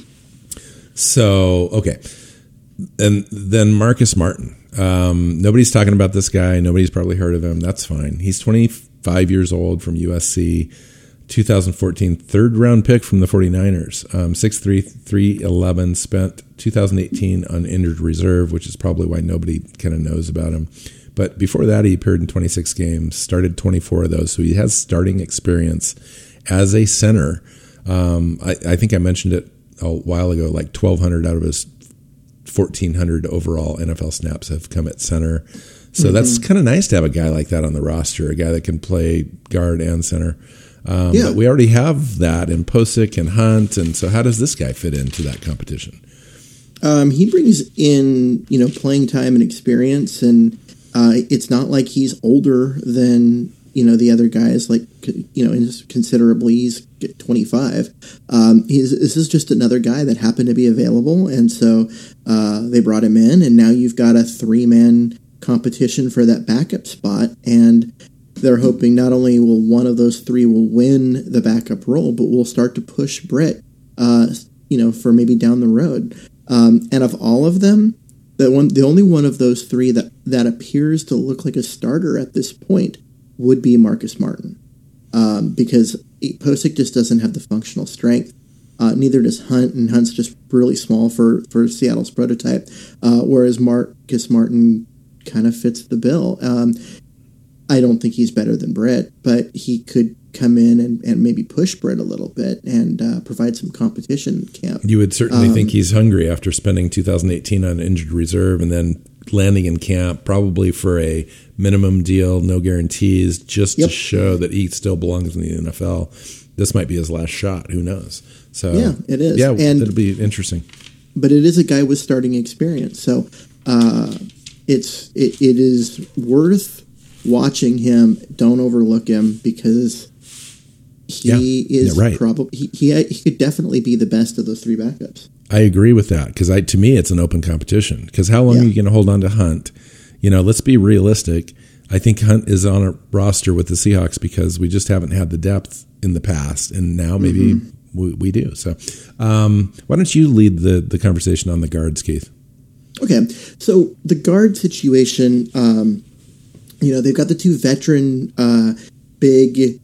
So, okay. And then Marcus Martin. Um, nobody's talking about this guy. Nobody's probably heard of him. That's fine. He's twenty-five years old from U S C, two thousand fourteen third round pick from the 49ers. Um, six three, three eleven, spent two thousand eighteen on injured reserve, which is probably why nobody kind of knows about him. But before that, he appeared in twenty-six games, started twenty-four of those. So he has starting experience as a center. Um, I, I think I mentioned it a while ago, like twelve hundred out of his fourteen hundred overall N F L snaps have come at center. So mm-hmm. that's kind of nice to have a guy like that on the roster, a guy that can play guard and center. Um, Yeah. But we already have that in Posick and Hunt. And so how does this guy fit into that competition? Um, he brings in, you know, playing time and experience, and uh, it's not like he's older than, you know, the other guys, like, you know, considerably. He's twenty-five. Um, he's, this is just another guy that happened to be available, and so uh, they brought him in, and now you've got a three-man competition for that backup spot, and they're hoping not only will one of those three will win the backup role, but will start to push Britt, uh, you know, for maybe down the road. Um, and of all of them, the one, the only one of those three that, that appears to look like a starter at this point would be Marcus Martin, um, because Posick just doesn't have the functional strength. Uh, neither does Hunt, and Hunt's just really small for, for Seattle's prototype, uh, whereas Marcus Martin kind of fits the bill. Um, I don't think he's better than Britt, but he could come in and, and maybe push Britt a little bit and uh, provide some competition in camp. You would certainly Um, think he's hungry after spending two thousand eighteen on injured reserve and then landing in camp, probably for a minimum deal, no guarantees, just Yep. to show that he still belongs in the N F L. This might be his last shot. Who knows? So Yeah, it is. Yeah, And- it'll be interesting. But it is a guy with starting experience, so uh, it's it, it is worth watching him. Don't overlook him, because he Yeah, is yeah, right. probably he, he he could definitely be the best of those three backups. I agree with that, because I to me it's an open competition. Because how long Yeah. are you going to hold on to Hunt? You know, let's be realistic. I think Hunt is on a roster with the Seahawks because we just haven't had the depth in the past, and now maybe Mm-hmm. we, we do. So, um, why don't you lead the the conversation on the guards, Keith? Okay, so the guard situation, um, you know, they've got the two veteran uh, big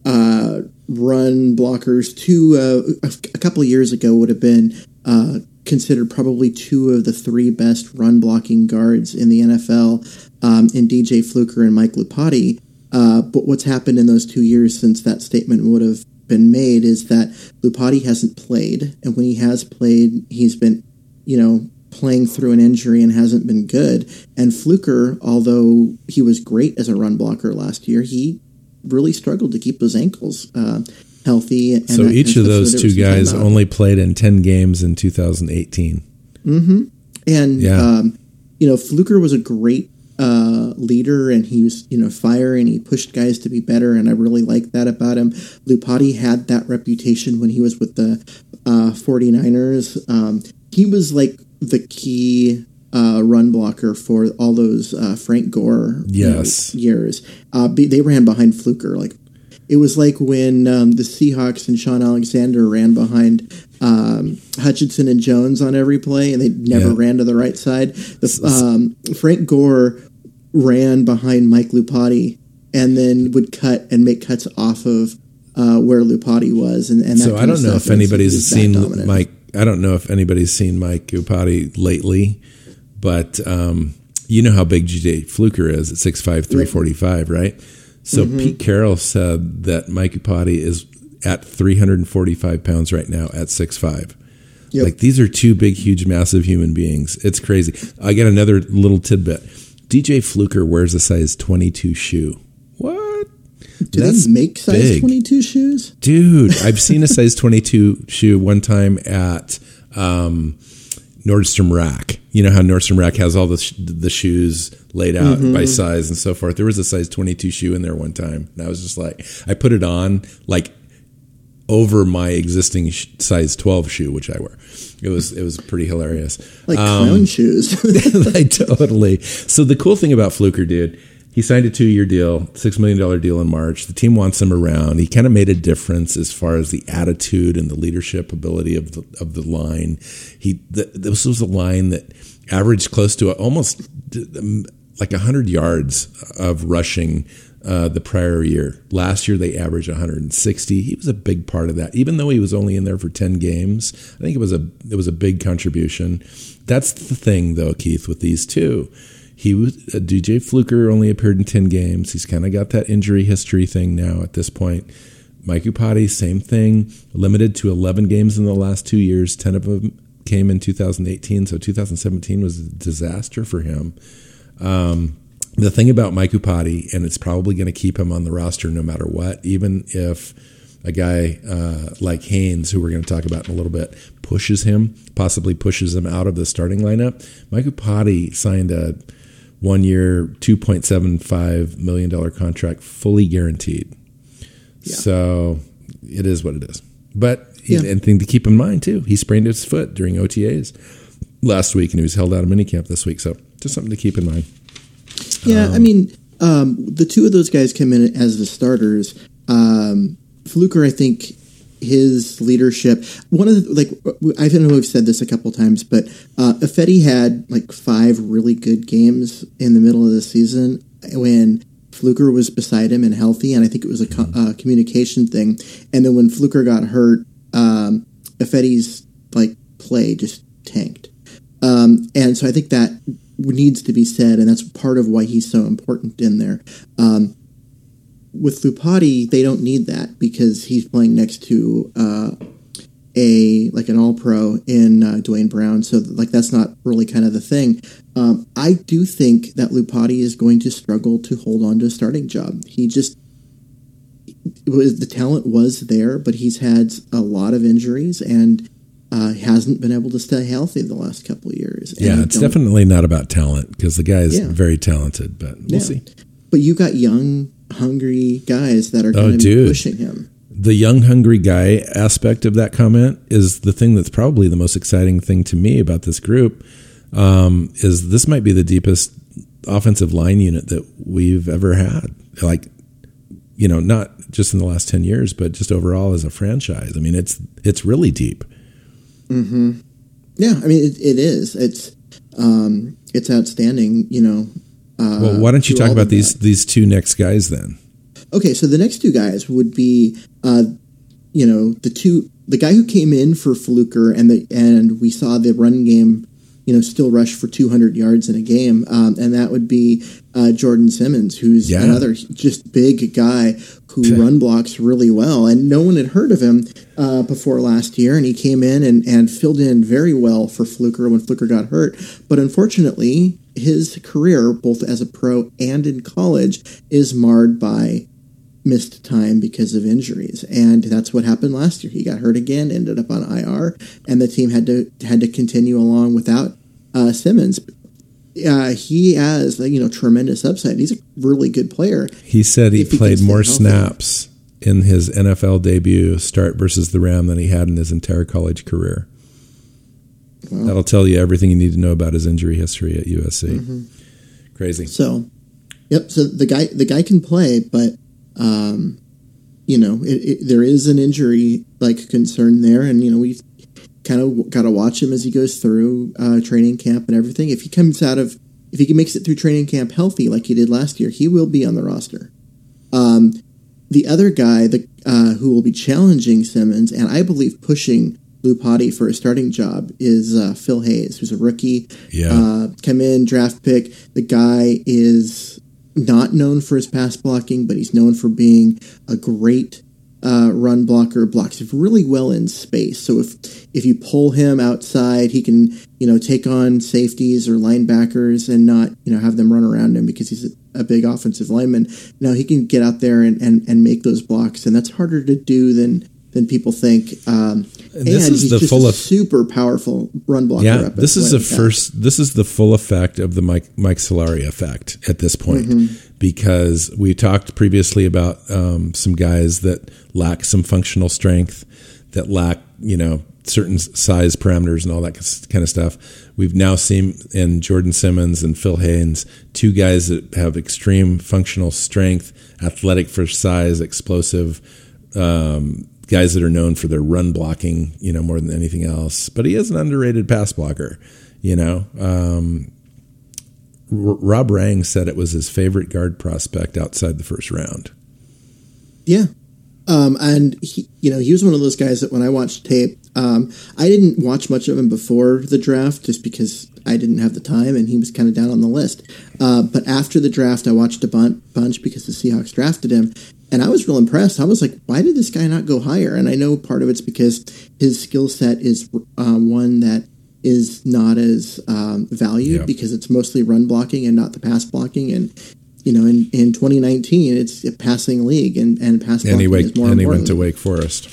uh, run blockers. Two uh, a couple of years ago would have been uh, considered probably two of the three best run blocking guards in the N F L, um, in D J Fluker and Mike Lupati. Uh, but what's happened in those two years since that statement would have been made is that Lupati hasn't played, and when he has played, he's been, you know, playing through an injury and hasn't been good. And Fluker, although he was great as a run blocker last year, he really struggled to keep his ankles uh, healthy. And so that, each and of those two guys about. only played in ten games in two thousand eighteen. Mm-hmm. And, yeah. um, you know, Fluker was a great uh, leader, and he was, you know, fire, and he pushed guys to be better, and I really liked that about him. Lupati had that reputation when he was with the uh, 49ers. Um, he was like the key uh, run blocker for all those uh, Frank Gore yes. you know, years. Uh, they ran behind Fluker. Like it was like when um, the Seahawks and Sean Alexander ran behind um, Hutchinson and Jones on every play, and they never yeah. ran to the right side. The, um, Frank Gore ran behind Mike Lupati and then would cut and make cuts off of uh, where Lupati was. And, and that so I don't know if anybody's seen Mike. I don't know if anybody's seen Mike Lupati lately, but um, you know how big G J Fluker is at six five, three forty-five, right? So mm-hmm. Pete Carroll said that Mike Lupati is at three forty-five pounds right now at six five. Yep. Like these are two big, huge, massive human beings. It's crazy. I got another little tidbit. D J Fluker wears a size twenty-two shoe. What? Do That's they make size big. twenty-two shoes? Dude, I've seen a size twenty-two shoe one time at um, Nordstrom Rack. You know how Nordstrom Rack has all the sh- the shoes laid out mm-hmm. by size and so forth. There was a size twenty-two shoe in there one time. And I was just like, I put it on like over my existing sh- size twelve shoe, which I wear. It was it was pretty hilarious. Like um, clown shoes. Like totally. So the cool thing about Fluker, dude, he signed a two-year deal, six million dollars deal in March. The team wants him around. He kind of made a difference as far as the attitude and the leadership ability of the, of the line. He the, This was a line that averaged close to a, almost like one hundred yards of rushing uh, the prior year. Last year, they averaged one hundred sixty. He was a big part of that. Even though he was only in there for ten games, I think it was a it was a big contribution. That's the thing, though, Keith, with these two. He was uh, D J Fluker only appeared in ten games. He's kind of got that injury history thing now at this point. Mike Lupati, same thing, limited to eleven games in the last two years. ten of them came in two thousand eighteen, so two thousand seventeen was a disaster for him. Um, the thing about Mike Lupati, and it's probably going to keep him on the roster no matter what, even if a guy uh, like Haynes, who we're going to talk about in a little bit, pushes him, possibly pushes him out of the starting lineup. Mike Lupati signed a one-year, two point seven five million dollars contract, fully guaranteed. Yeah. So it is what it is. But yeah. and thing to keep in mind, too, he sprained his foot during O T As last week, and he was held out of minicamp this week. So just something to keep in mind. Yeah, um, I mean, um, the two of those guys come in as the starters. Um, Fluker, I think his leadership, one of the, like, I don't know if I've said this a couple times, but uh, Ifedi had like five really good games in the middle of the season when Fluker was beside him and healthy, and I think it was a co- uh, communication thing. And then when Fluker got hurt, um, Ifedi's like play just tanked. Um, and so I think that needs to be said, and that's part of why he's so important in there. Um, with Lupati, they don't need that because he's playing next to uh, a like an All-Pro in uh, Dwayne Brown, so like that's not really kind of the thing. Um, I do think that Lupati is going to struggle to hold on to a starting job. He just was the talent was there, but he's had a lot of injuries and uh, hasn't been able to stay healthy the last couple of years. And yeah, it's definitely not about talent because the guy is yeah. very talented, but we'll yeah. see. But you got young, hungry guys that are going oh, to be pushing him. The young, hungry guy aspect of that comment is the thing that's probably the most exciting thing to me about this group. Um, is this might be the deepest offensive line unit that we've ever had. Like, you know, not just in the last ten years, but just overall as a franchise. I mean, it's it's really deep. Mm-hmm. Yeah, I mean, it, it is. It's um, it's outstanding. You know, Uh, well, why don't you talk about these that. these two next guys then? Okay, so the next two guys would be, uh, you know, the two the guy who came in for Fluker, and the and we saw the run game, you know, still rush for two hundred yards in a game, um, and that would be uh, Jordan Simmons, who's yeah. another just big guy who run blocks really well, and no one had heard of him uh, before last year, and he came in and, and filled in very well for Fluker when Fluker got hurt, but unfortunately, his career, both as a pro and in college, is marred by missed time because of injuries, and that's what happened last year. He got hurt again, ended up on I R, and the team had to had to continue along without uh, Simmons. Uh, he has, you know, tremendous upside. He's a really good player. He said he he played more snaps in his N F L debut start versus the Ram than he had in his entire college career. Wow. That'll tell you everything you need to know about his injury history at U S C. Mm-hmm. Crazy. So, yep. So the guy the guy can play, but um, you know, it, it, there is an injury like concern there, and you know we kind of got to watch him as he goes through uh, training camp and everything. If he comes out of, if he makes it through training camp healthy like he did last year, he will be on the roster. Um, the other guy the, uh, who will be challenging Simmons, and I believe pushing Lou Potty for a starting job, is uh, Phil Hayes, who's a rookie. Yeah. Uh, come in, draft pick. The guy is not known for his pass blocking, but he's known for being a great Uh, run blocker, blocks really well in space. So if if you pull him outside, he can, you know, take on safeties or linebackers and not, you know, have them run around him because he's a, a big offensive lineman. Now he can get out there and, and, and make those blocks, and that's harder to do than than people think. Um, and this and is he's the just full a of, super powerful run blocker. Yeah, this is the first. This is the full effect of the Mike Mike Solari effect at this point, mm-hmm. because we talked previously about um, some guys that lack some functional strength, that lack, you know, certain size parameters and all that kind of stuff. We've now seen in Jordan Simmons and Phil Haynes, two guys that have extreme functional strength, athletic for size, explosive. Um, guys that are known for their run blocking, you know, more than anything else. But he is an underrated pass blocker, you know. Um, R- Rob Rang said it was his favorite guard prospect outside the first round. Yeah. Um, and, he, you know, he was one of those guys that when I watched tape, um, I didn't watch much of him before the draft just because I didn't have the time, and he was kind of down on the list. Uh, but after the draft, I watched a bun- bunch because the Seahawks drafted him. And I was real impressed. I was like, why did this guy not go higher? And I know part of it's because his skill set is uh, one that is not as um, valued, yeah. because it's mostly run blocking and not the pass blocking. And, you know, in, in twenty nineteen, it's a passing league, and, and pass blocking and he wake, is more and important. he went to Wake Forest.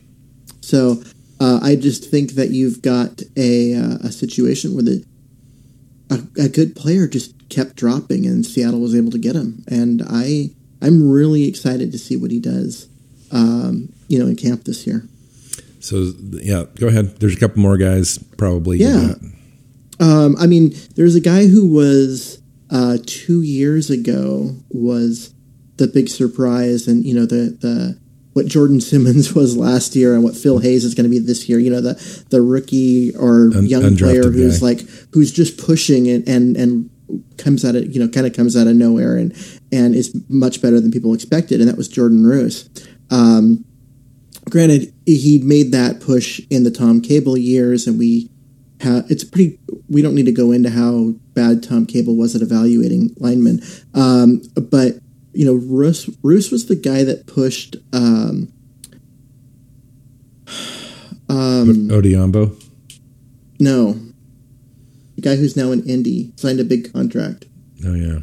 So uh, I just think that you've got a, uh, a situation where the, a, a good player just kept dropping, and Seattle was able to get him. And I... I'm really excited to see what he does, um, you know, in camp this year. So, yeah, go ahead. There's a couple more guys probably. Yeah. Um, I mean, there's a guy who was uh, two years ago was the big surprise, and, you know, the, the what Jordan Simmons was last year and what Phil Hayes is going to be this year. You know, the the rookie or Un- young player who's guy. like who's just pushing and and and. comes out of, you know, kind of comes out of nowhere and, and is much better than people expected. And that was Jordan Roos. Um, granted, he'd made that push in the Tom Cable years, and we have, it's pretty, we don't need to go into how bad Tom Cable was at evaluating linemen. Um, but, you know, Roos, Roos was the guy that pushed, um, um, Odiombo? No. The guy who's now in Indy signed a big contract. Oh yeah.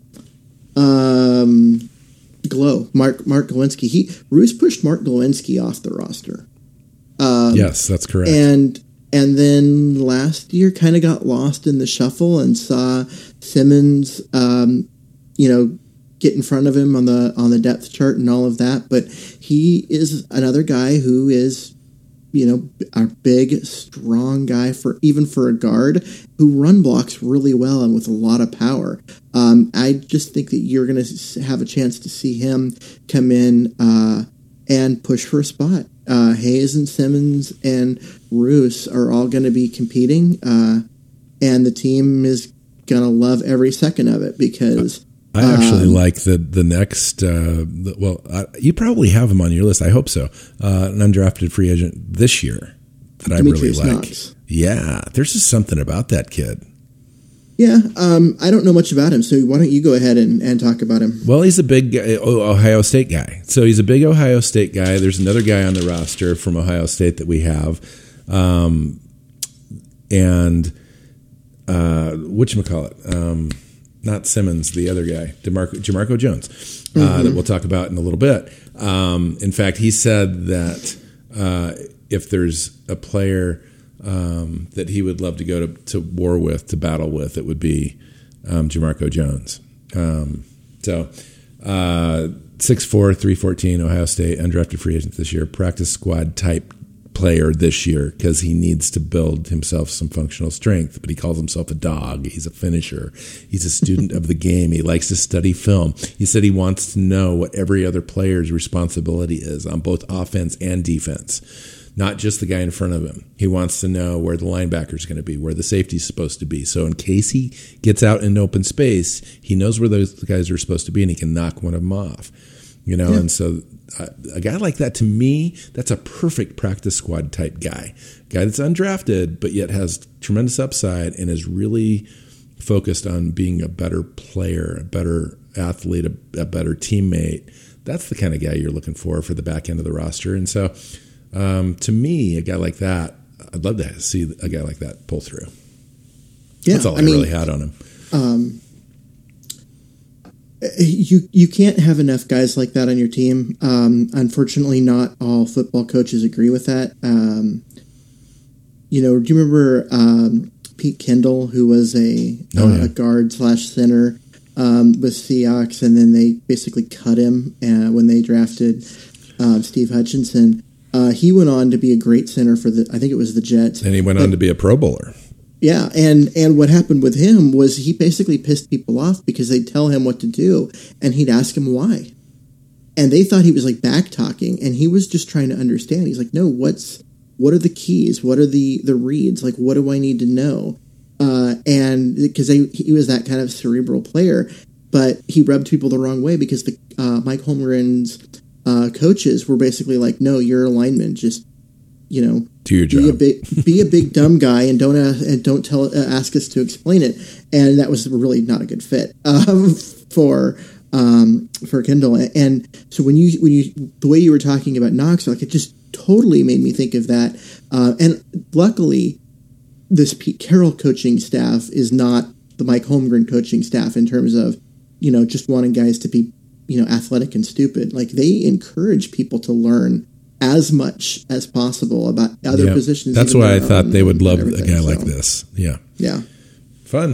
Um, Glow Mark Mark Glowinski. He Roos pushed Mark Glowinski off the roster. Um, yes, that's correct. And and then last year kind of got lost in the shuffle and saw Simmons, um, you know, get in front of him on the on the depth chart and all of that. But he is another guy who is, you know, a big, strong guy for even for a guard who run blocks really well and with a lot of power. Um, I just think that you're going to have a chance to see him come in uh, and push for a spot. Uh, Hayes and Simmons and Roos are all going to be competing, uh, and the team is gonna love every second of it because I actually um, like the the next. Uh, the, well, uh, you probably have him on your list. I hope so. Uh, an undrafted free agent this year that Demetrius I really like. Knox. Yeah, there's just something about that kid. Yeah, um, I don't know much about him, so why don't you go ahead and, and talk about him? Well, he's a big Ohio State guy. So he's a big Ohio State guy. There's another guy on the roster from Ohio State that we have. Um, and uh, whatchamacallit? Um, not Simmons, the other guy, DeMarco, Jamarco Jones, uh, mm-hmm. that we'll talk about in a little bit. Um, in fact, he said that uh, if there's a player um, that he would love to go to, to war with, to battle with, it would be um, Jamarco Jones. Um, so uh, six four, three fourteen, Ohio State, undrafted free agent this year, practice squad type player this year because he needs to build himself some functional strength, but he calls himself a dog. He's a finisher. He's a student of the game. He likes to study film. He said he wants to know what every other player's responsibility is on both offense and defense, not just the guy in front of him. He wants to know where the linebacker's going to be, where the safety's supposed to be. So in case he gets out in open space, he knows where those guys are supposed to be and he can knock one of them off. You know, yeah. And so uh, a guy like that, to me, that's a perfect practice squad type guy. Guy that's undrafted, but yet has tremendous upside and is really focused on being a better player, a better athlete, a, a better teammate. That's the kind of guy you're looking for for the back end of the roster. And so um, to me, a guy like that, I'd love to see a guy like that pull through. Yeah, that's all I, I mean, really had on him. Um You you can't have enough guys like that on your team. Um, unfortunately, not all football coaches agree with that. Um, you know, do you remember um, Pete Kendall, who was a, oh, uh, yeah. a guard slash center um, with Seahawks, and then they basically cut him uh, when they drafted uh, Steve Hutchinson. Uh, he went on to be a great center for the, I think it was the Jets. And he went but, on to be a Pro Bowler. Yeah, and, and what happened with him was he basically pissed people off because they'd tell him what to do, and he'd ask him why. And they thought he was like back talking, and he was just trying to understand. He's like, no, what's what are the keys? What are the, the reads? Like, what do I need to know? Uh, and because he was that kind of cerebral player, but he rubbed people the wrong way because the uh, Mike Holmgren's uh, coaches were basically like, no, you're a lineman, just you know, do your job. Be a big, be a big dumb guy, and don't uh, and don't tell uh, ask us to explain it. And that was really not a good fit um, for um, for Kendall. And so when you when you the way you were talking about Knox, like it just totally made me think of that. Uh, and luckily, this Pete Carroll coaching staff is not the Mike Holmgren coaching staff in terms of you know just wanting guys to be you know athletic and stupid. Like they encourage people to learn as much as possible about other yeah. positions. That's why I thought they would love a guy so. like this. Yeah. Yeah. Fun.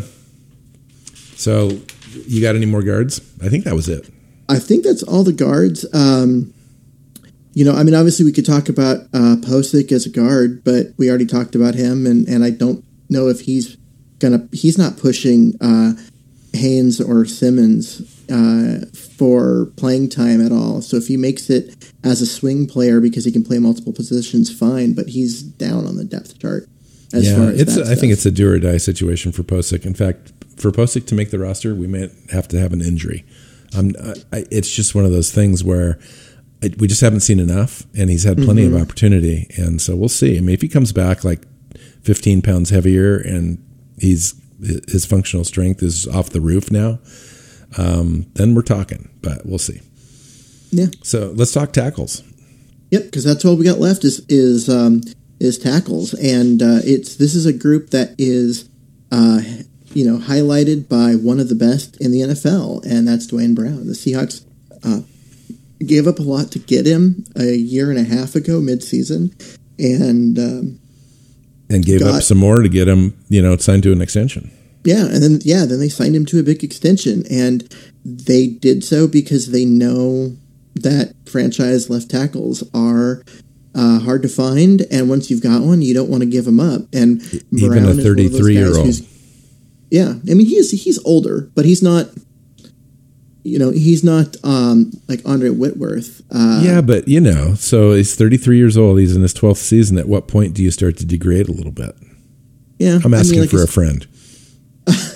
So you got any more guards? I think that was it. I think that's all the guards. Um, you know, I mean, obviously we could talk about uh, Posick as a guard, but we already talked about him, and, and I don't know if he's gonna. He's not pushing uh, Haynes or Simmons uh, for playing time at all. So if he makes it as a swing player because he can play multiple positions, fine. But he's down on the depth chart. As yeah, far as it's. that I stuff. think it's a do or die situation for Posick. In fact, for Posick to make the roster, we may have to have an injury. Um, I, it's just one of those things where it, we just haven't seen enough, and he's had plenty mm-hmm. of opportunity, and so we'll see. I mean, if he comes back like fifteen pounds heavier and he's his functional strength is off the roof now, um, then we're talking. But we'll see. Yeah. So let's talk tackles. Yep, because that's all we got left is is um, is tackles, and uh, it's this is a group that is. Uh, you know, highlighted by one of the best in the N F L, and that's Dwayne Brown. The Seahawks uh, gave up a lot to get him a year and a half ago, mid-season, and um, and gave got, up some more to get him, you know, signed to an extension. Yeah, and then yeah, then they signed him to a big extension, and they did so because they know that franchise left tackles are uh, hard to find, and once you've got one, you don't want to give them up. And even Brown a thirty-three-year-old. Yeah, I mean he's he's older, but he's not. You know, he's not um, like Andre Whitworth. Uh, yeah, but you know, so he's thirty-three years old. He's in his twelfth season. At what point do you start to degrade a little bit? Yeah, I'm asking I mean, like for a friend.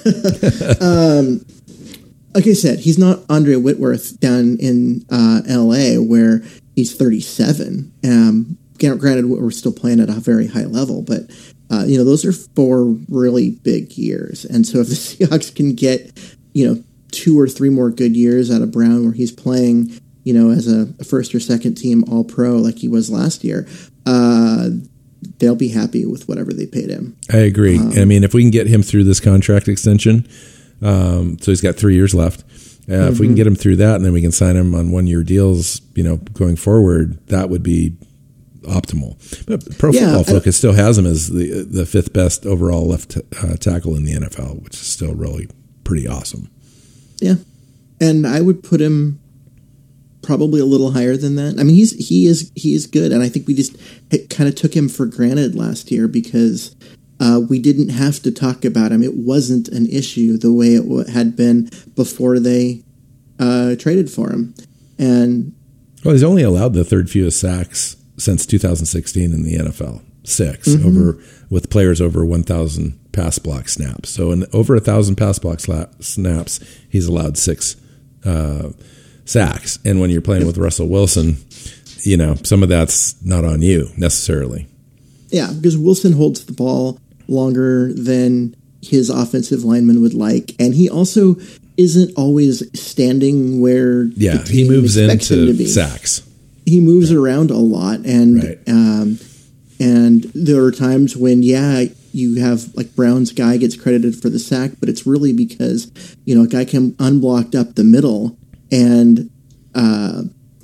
um, like I said, he's not Andre Whitworth down in uh, L A where he's thirty-seven. Um, granted, we're still playing at a very high level, but uh, you know, those are four really big years. And so if the Seahawks can get, you know, two or three more good years out of Brown where he's playing, you know, as a, a first or second team All-Pro like he was last year, uh, they'll be happy with whatever they paid him. I agree. Um, I mean, if we can get him through this contract extension, um, so he's got three years left. Uh, mm-hmm. If we can get him through that, and then we can sign him on one-year deals, you know, going forward, that would be optimal. But Pro yeah, Football Focus still has him as the the fifth best overall left uh, tackle in the N F L, which is still really pretty awesome. Yeah, and I would put him probably a little higher than that. I mean, he's he is he is good, and I think we just kind of took him for granted last year because uh, we didn't have to talk about him. It wasn't an issue the way it w- had been before they uh, traded for him. And well, he's only allowed the third fewest sacks since two thousand sixteen in the N F L, six mm-hmm. over with players over one thousand pass block snaps. So in over a thousand pass block sla- snaps, he's allowed six uh, sacks. And when you're playing with Russell Wilson, you know, some of that's not on you necessarily. Yeah, because Wilson holds the ball longer than his offensive lineman would like, and he also isn't always standing where yeah the team he moves expects into him to be. sacks. He moves around a lot, and right. um, and there are times when yeah you have like Brown's guy gets credited for the sack, but it's really because you know a guy came unblocked up the middle, and uh,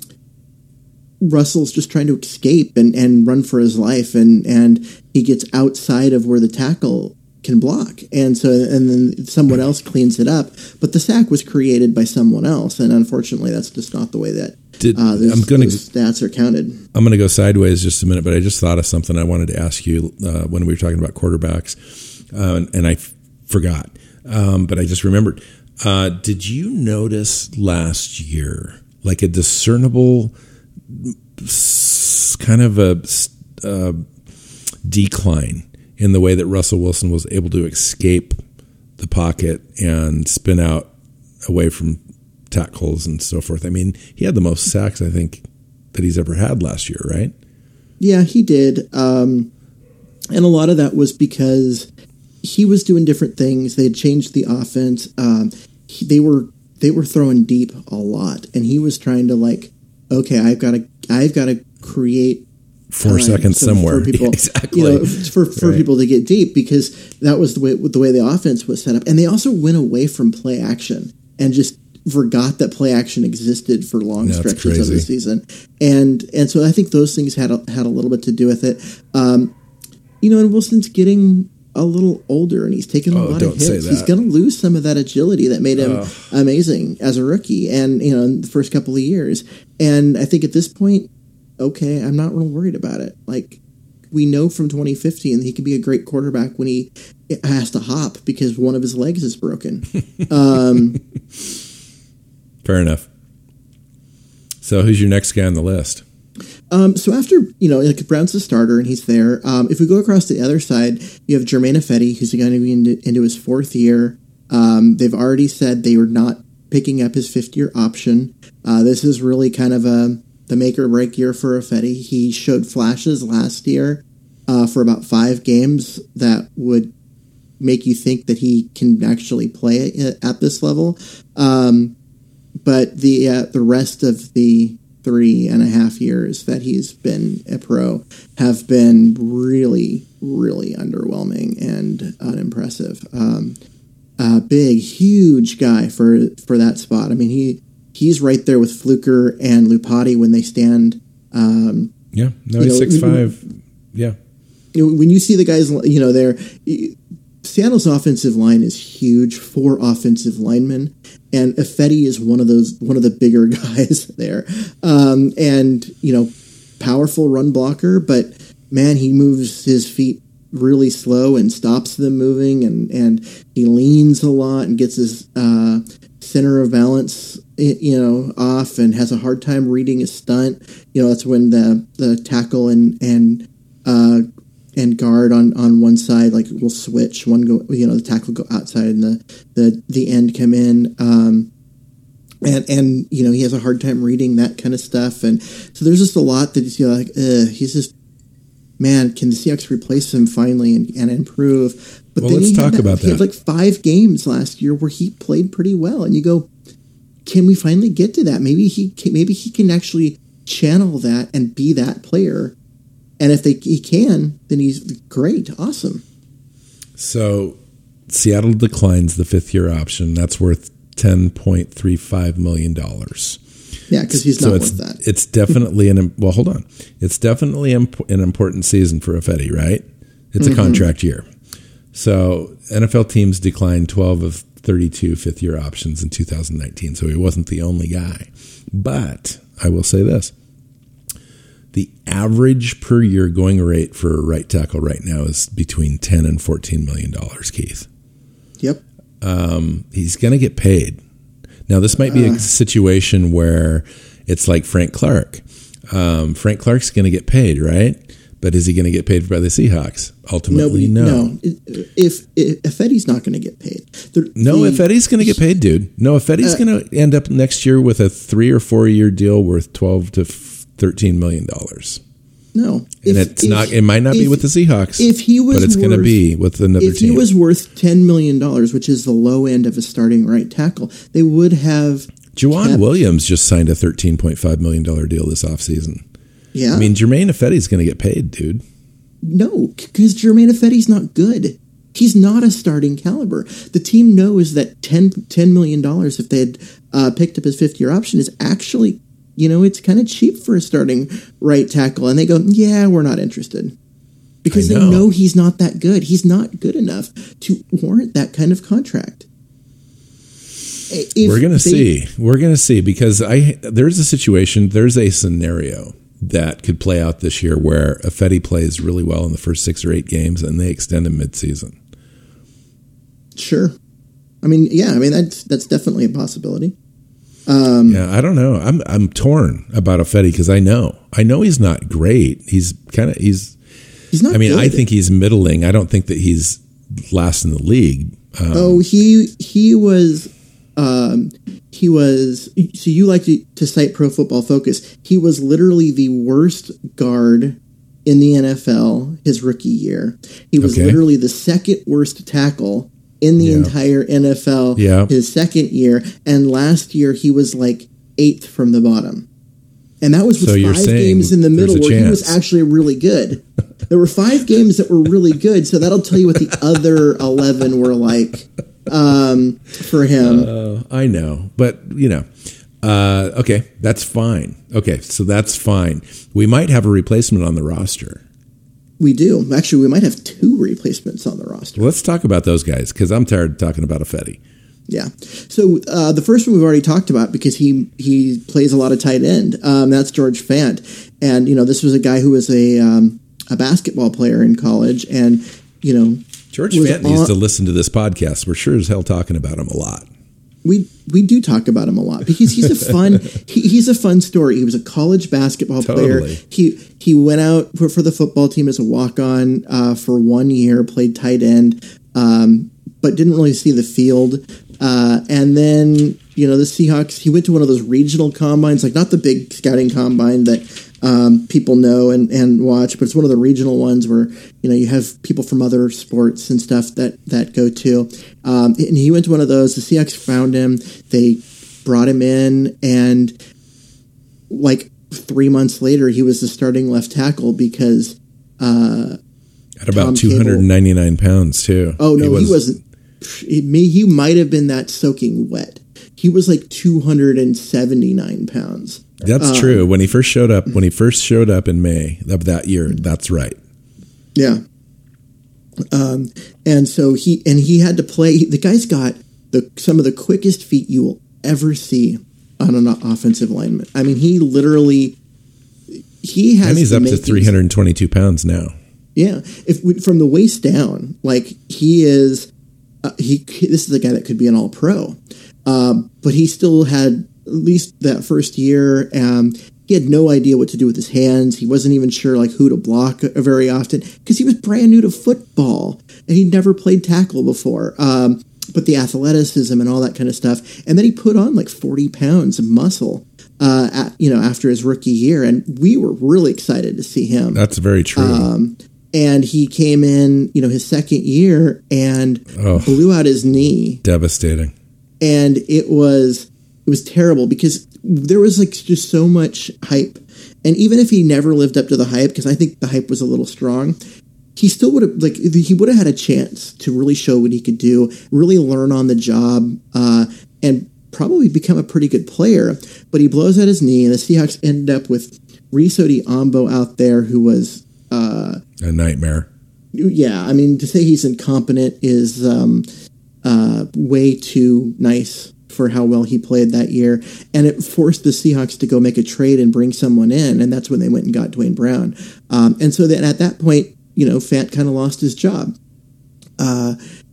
Russell's just trying to escape and, and run for his life, and and he gets outside of where the tackle can block, and so and then someone else cleans it up, but the sack was created by someone else, and unfortunately that's just not the way that Did, uh, those, I'm gonna, those stats are counted. I'm going to go sideways just a minute, but I just thought of something I wanted to ask you uh, when we were talking about quarterbacks, uh, and, and I f- forgot, um, but I just remembered. Uh, did you notice last year like a discernible kind of a uh, decline in the way that Russell Wilson was able to escape the pocket and spin out away from tackles and so forth? I mean, he had the most sacks, I think, that he's ever had last year, right? Yeah, he did. Um, and a lot of that was because he was doing different things. They had changed the offense. Um, he, they were they were throwing deep a lot, and he was trying to like, okay, I've got to I've got to create four seconds so somewhere. For people, exactly. You know, for for right. people to get deep, because that was the way the way the offense was set up, and they also went away from play action and just forgot that play action existed for long That's stretches crazy. of the season, and and so I think those things had a, had a little bit to do with it. Um, you know, and Wilson's getting a little older, and he's taken a oh, lot don't of hits. Say that. He's going to lose some of that agility that made him uh. amazing as a rookie, and you know, in the first couple of years. And I think at this point, okay, I'm not real worried about it. Like, we know from twenty fifteen he can be a great quarterback when he has to hop because one of his legs is broken. um, Fair enough. So who's your next guy on the list? Um, so after, you know, like Brown's the starter and he's there. Um, if we go across to the other side, you have Germain Ifedi, who's going to be into, into his fourth year. Um, they've already said they were not picking up his fifth year option. Uh, this is really kind of a the make or break year for Ifedi. He showed flashes last year uh, for about five games that would make you think that he can actually play at this level. Um, but the uh, the rest of the three and a half years that he's been a pro have been really, really underwhelming and unimpressive. Um, a big, huge guy for for that spot. I mean, he he's right there with Fluker and Lupati when they stand. Um, yeah, no, he's six five. Yeah. When you see the guys, you know, they're... Seattle's offensive line is huge, four offensive linemen, and Ifedi is one of those one of the bigger guys there. Um, and you know, powerful run blocker, but man, he moves his feet really slow and stops them moving, and, and he leans a lot and gets his uh, center of balance, you know, off, and has a hard time reading his stunt. You know, that's when the the tackle and and uh, and guard on, on one side, like we'll switch one go, you know, the tackle go outside and the, the, the end come in. Um, and, and, you know, he has a hard time reading that kind of stuff. And so there's just a lot that he's, you know, like, uh, he's just, man, can the Seahawks replace him finally and, and improve? But well, then let's he talk had that, about he that. had like five games last year where he played pretty well. And you go, can we finally get to that? Maybe he can, maybe he can actually channel that and be that player. And if they, he can, then he's great. Awesome. So Seattle declines the fifth year option. That's worth ten point three five million dollars. Yeah, because he's so not it's, worth that. It's definitely an, well, hold on. It's definitely an important season for Ifedi, right? It's Mm-hmm. a contract year. So N F L teams declined twelve of thirty-two fifth year options in two thousand nineteen. So he wasn't the only guy. But I will say this. The average per year going rate for a right tackle right now is between ten and fourteen million dollars, Keith. Yep. Um, he's going to get paid. Now, this might be a uh, situation where it's like Frank Clark. Um, Frank Clark's going to get paid, right? But is he going to get paid by the Seahawks? Ultimately, no. no. no. If, if Ifedi's not going to get paid. The, no, the, Ifedi's going to get paid, dude. No, Ifedi's uh, going to end up next year with a three or four year deal worth twelve to thirteen million dollars. No, and if, it's if, not. It might not if, be with the Seahawks. If he was, but it's going to be with another if team. If he was worth ten million dollars, which is the low end of a starting right tackle, they would have. Juwan kept, Williams just signed a thirteen point five million dollar deal this offseason. Yeah, I mean Jermaine Ifedi's going to get paid, dude. No, because Jermaine Ifedi's not good. He's not a starting caliber. The team knows that ten million dollars, if they had uh, picked up his fifth year option, is actually, you know, it's kind of cheap for a starting right tackle. And they go, yeah, we're not interested. Because know. they know he's not that good. He's not good enough to warrant that kind of contract. If We're going to see. We're going to see because I there's a situation, there's a scenario that could play out this year where Ifedi plays really well in the first six or eight games and they extend him mid-season. Sure. I mean, yeah, I mean, that's, that's definitely a possibility. Um, yeah, I don't know. I'm I'm torn about Ifedi because I know. I know he's not great. He's kind of, he's, he's not I mean, good. I think he's middling. I don't think that he's last in the league. Um, oh, he, he was, um, he was, so you like to, to cite Pro Football Focus. He was literally the worst guard in the N F L his rookie year. He was okay. literally the second worst tackle in the yeah. entire N F L yeah. his second year. And last year he was like eighth from the bottom. And that was with so five games in the middle where chance. he was actually really good. There were five games that were really good. So that'll tell you what the other eleven were like um, for him. Uh, I know. But, you know, uh, okay, that's fine. Okay, so that's fine. We might have a replacement on the roster. We do. Actually, we might have two replacements on the roster. Let's talk about those guys because I'm tired of talking about Ifedi. Yeah. So uh, the first one we've already talked about because he he plays a lot of tight end. Um, that's George Fant, and you know this was a guy who was a um, a basketball player in college, and you know George Fant on, needs to listen to this podcast. We're sure as hell talking about him a lot. We we do talk about him a lot because he's a fun he, he's a fun story. He was a college basketball totally. player. He he went out for, for the football team as a walk on uh, for one year, played tight end, um, but didn't really see the field. Uh, and then you know the Seahawks. He went to one of those regional combines, like not the big scouting combine that um, people know and, and watch, but it's one of the regional ones where you know you have people from other sports and stuff that that go to. Um, and he went to one of those. The Seahawks found him. They brought him in, and like three months later, he was the starting left tackle because uh, at about two hundred ninety-nine pounds too. Oh no, he, was, he wasn't. He, he might have been that soaking wet. He was like two hundred seventy-nine pounds. That's um, true. When he first showed up, when he first showed up in May of that year, that's right. Yeah. Um, and so he and he had to play. The guy's got the some of the quickest feet you will ever see on an offensive lineman. I mean, he literally he has. And he's up to three hundred twenty-two pounds now. Yeah, if we, from the waist down, like he is. Uh, he this is a guy that could be an all-pro, um, but he still had at least that first year. Um, he had no idea what to do with his hands. He wasn't even sure like who to block very often because he was brand new to football and he'd never played tackle before. Um, but the athleticism and all that kind of stuff. And then he put on like forty pounds of muscle, uh, at, you know, after his rookie year. And we were really excited to see him. That's very true. Um, and he came in, you know, his second year and oh, blew out his knee. Devastating. And it was, it was terrible because there was like just so much hype. And even if he never lived up to the hype, because I think the hype was a little strong, he still would have like he would have had a chance to really show what he could do, really learn on the job, uh, and probably become a pretty good player. But he blows out his knee, and the Seahawks end up with Reese Odhiambo out there, who was uh, a nightmare. Yeah, I mean, to say he's incompetent is um, uh, way too nice for how well he played that year. And it forced the Seahawks to go make a trade and bring someone in, and that's when they went and got Dwayne Brown. Um, and so then at that point, you know, Fant kind of lost his job. Uh,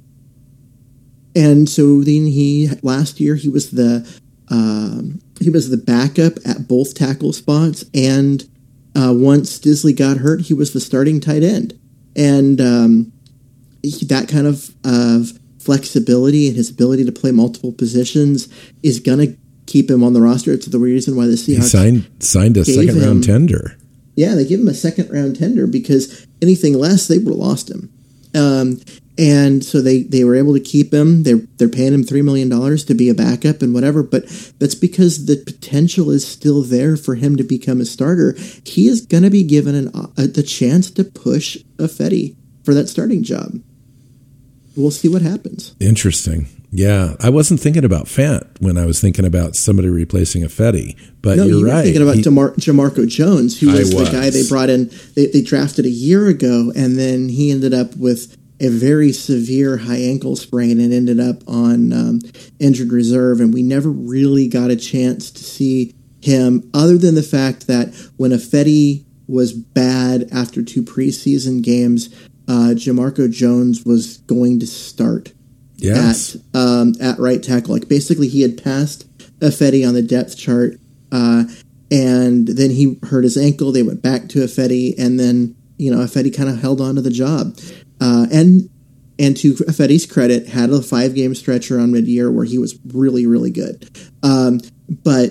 and so then he, last year, he was the, um, he was the backup at both tackle spots. And uh, once Disley got hurt, he was the starting tight end. And um, he, that kind of, of flexibility and his ability to play multiple positions is going to keep him on the roster. It's the reason why the Seahawks he signed, signed a second him, round tender. Yeah, they gave him a second round tender because anything less, they would have lost him. Um, and so they, they were able to keep him. They're, they're paying him three million dollars to be a backup and whatever, but that's because the potential is still there for him to become a starter. He is going to be given an, uh, the chance to push Ifedi for that starting job. We'll see what happens. Interesting. Yeah, I wasn't thinking about Fant when I was thinking about somebody replacing Ifedi, but no, you're you were right. thinking about he, DeMar- Jamarco Jones, who was, was the guy they brought in. They, they drafted a year ago, and then he ended up with a very severe high ankle sprain and ended up on um, injured reserve, and we never really got a chance to see him, other than the fact that when Ifedi was bad after two preseason games, uh, Jamarco Jones was going to start. Yes. At, um, at right tackle. Like basically he had passed Ifedi on the depth chart, uh, and then he hurt his ankle. They went back to Ifedi, and then, you know, Ifedi kind of held on to the job. Uh, and and to Ifedi's credit, had a five-game stretch around mid-year where he was really, really good. Um, but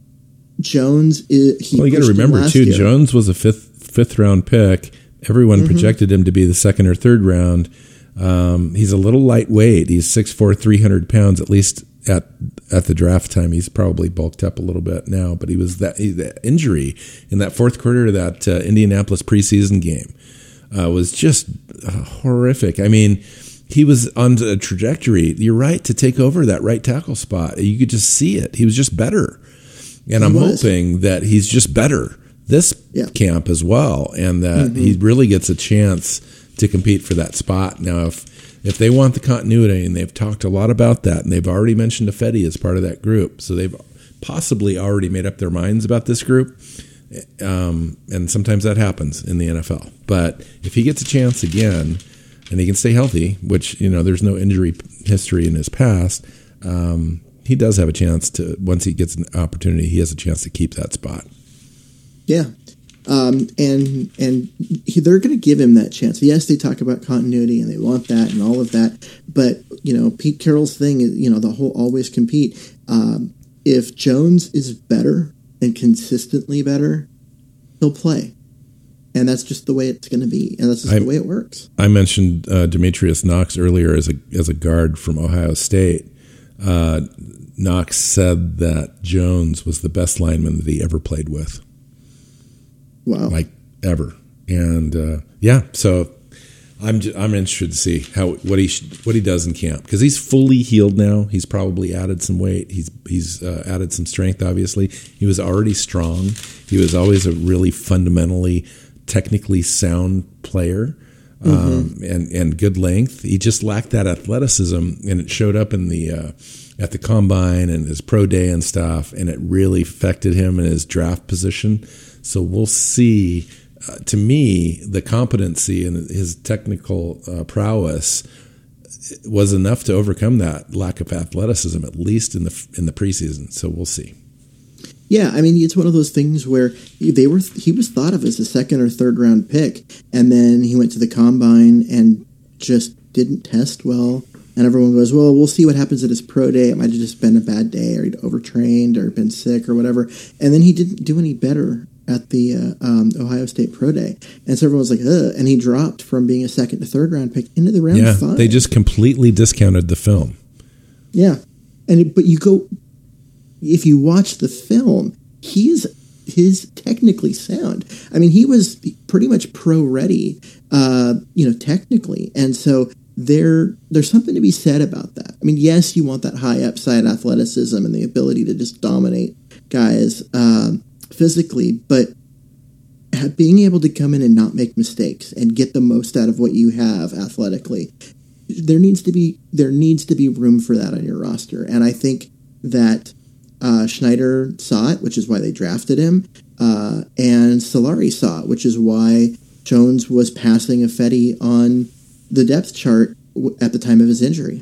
Jones is... He well, you got to remember, too, year. Jones was a fifth, fifth-round pick. Everyone mm-hmm. projected him to be the second or third round. Um, he's a little lightweight. He's six foot four, three hundred pounds, at least at at the draft time. He's probably bulked up a little bit now, but he was that, he, that injury in that fourth quarter of that uh, Indianapolis preseason game uh, was just uh, horrific. I mean, he was on a trajectory. You're right to take over that right tackle spot. You could just see it. He was just better, and he I'm was. hoping that he's just better this yeah. camp as well, and that mm-hmm. he really gets a chance to compete for that spot. Now, if if they want the continuity, and they've talked a lot about that, and they've already mentioned Ifedi as part of that group, so they've possibly already made up their minds about this group, um, and sometimes that happens in the N F L. But if he gets a chance again, and he can stay healthy, which, you know, there's no injury history in his past, um, he does have a chance to, once he gets an opportunity, he has a chance to keep that spot. Yeah. Um, and and he, they're going to give him that chance. Yes, they talk about continuity and they want that and all of that. But, you know, Pete Carroll's thing is, you know, the whole always compete. Um, if Jones is better and consistently better, he'll play. And that's just the way it's going to be. And that's just I, the way it works. I mentioned uh, Demetrius Knox earlier as a as a guard from Ohio State. Uh, Knox said that Jones was the best lineman that he ever played with. Wow. Like ever. And uh, yeah, so I'm just, I'm interested to see how what he what he does in camp, because he's fully healed now. He's probably added some weight. He's he's uh, added some strength. Obviously, he was already strong. He was always a really fundamentally, technically sound player, um, mm-hmm. and and good length. He just lacked that athleticism, and it showed up in the uh, at the combine and his pro day and stuff, and it really affected him in his draft position. So we'll see. Uh, to me, the competency and his technical uh, prowess was enough to overcome that lack of athleticism, at least in the in the preseason. So we'll see. Yeah, I mean, it's one of those things where they were he was thought of as a second or third round pick, and then he went to the combine and just didn't test well. And everyone goes, well, we'll see what happens at his pro day. It might have just been a bad day, or he'd overtrained, or been sick, or whatever. And then he didn't do any better at the uh, um, Ohio State pro day. And so everyone was like, ugh. And he dropped from being a second to third round pick into the round yeah, five. They just completely discounted the film. Yeah. And it, but you go, if you watch the film, he's he's technically sound. I mean, he was pretty much pro ready, uh, you know, technically. And so there there's something to be said about that. I mean, yes, you want that high upside athleticism and the ability to just dominate guys um, physically, but being able to come in and not make mistakes and get the most out of what you have athletically, there needs to be there needs to be room for that on your roster. And I think that uh, Schneider saw it, which is why they drafted him, uh, and Solari saw it, which is why Jones was passing Ifedi on the depth chart at the time of his injury.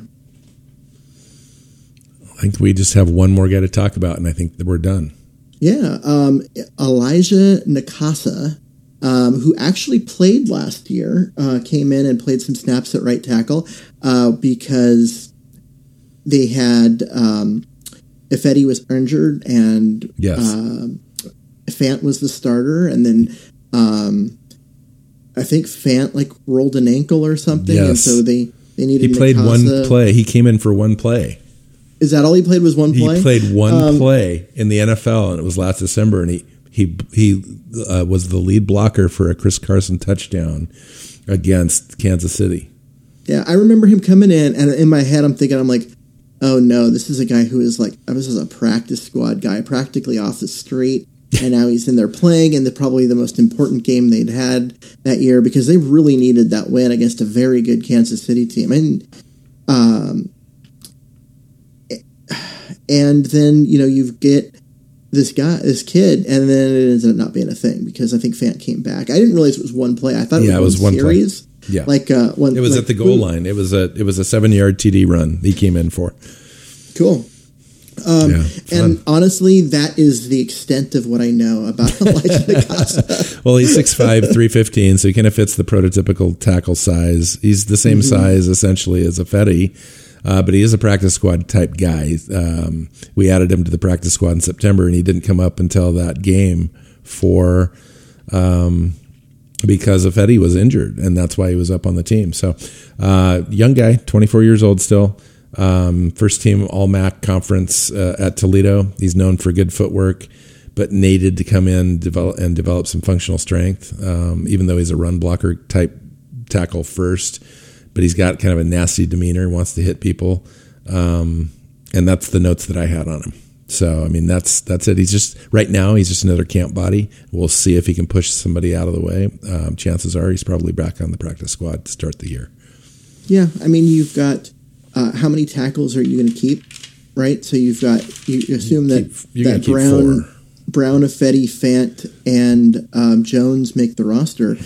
I think we just have one more guy to talk about, and I think that we're done. Yeah, um, Elijah Nakasa, um, who actually played last year, uh, came in and played some snaps at right tackle uh, because they had um, Ifedi was injured and yes. uh, Fant was the starter, and then um, I think Fant like rolled an ankle or something, yes. and so they they needed. He played Nakasa. one play. He came in for one play. Is that all he played? Was one play? He played one um, play in the N F L, and it was last December. And he he he uh, was the lead blocker for a Chris Carson touchdown against Kansas City. Yeah, I remember him coming in, and in my head, I'm thinking, I'm like, oh no, this is a guy who is like, this is a practice squad guy, practically off the street, and now he's in there playing in the probably the most important game they'd had that year because they really needed that win against a very good Kansas City team, and um. And then, you know, you get this guy, this kid, and then it ends up not being a thing because I think Fant came back. I didn't realize it was one play. I thought it yeah, was, it was one one series. Play. Yeah, like uh, one. It was like, at the goal line. It was a it was a seven yard T D run. He came in for. Cool. Um, yeah, and honestly, that is the extent of what I know about Elijah Nakasa. Well, he's six five, three fifteen, so he kind of fits the prototypical tackle size. He's the same mm-hmm. size essentially as Ifedi. Uh, but he is a practice squad type guy. Um, we added him to the practice squad in September, and he didn't come up until that game for um, because Ifedi was injured, and that's why he was up on the team. So, uh, young guy, twenty-four years old still, um, first team All M A C conference uh, at Toledo. He's known for good footwork, but needed to come in develop and develop some functional strength, um, even though he's a run blocker type tackle first. But he's got kind of a nasty demeanor, wants to hit people. Um, and that's the notes that I had on him. So, I mean, that's that's it. He's just, right now, he's just another camp body. We'll see if he can push somebody out of the way. Um, chances are he's probably back on the practice squad to start the year. Yeah, I mean, you've got, uh, how many tackles are you going to keep, right? So you've got, you assume that, keep, that Brown, Brown, Ifedi, Fant, and um, Jones make the roster.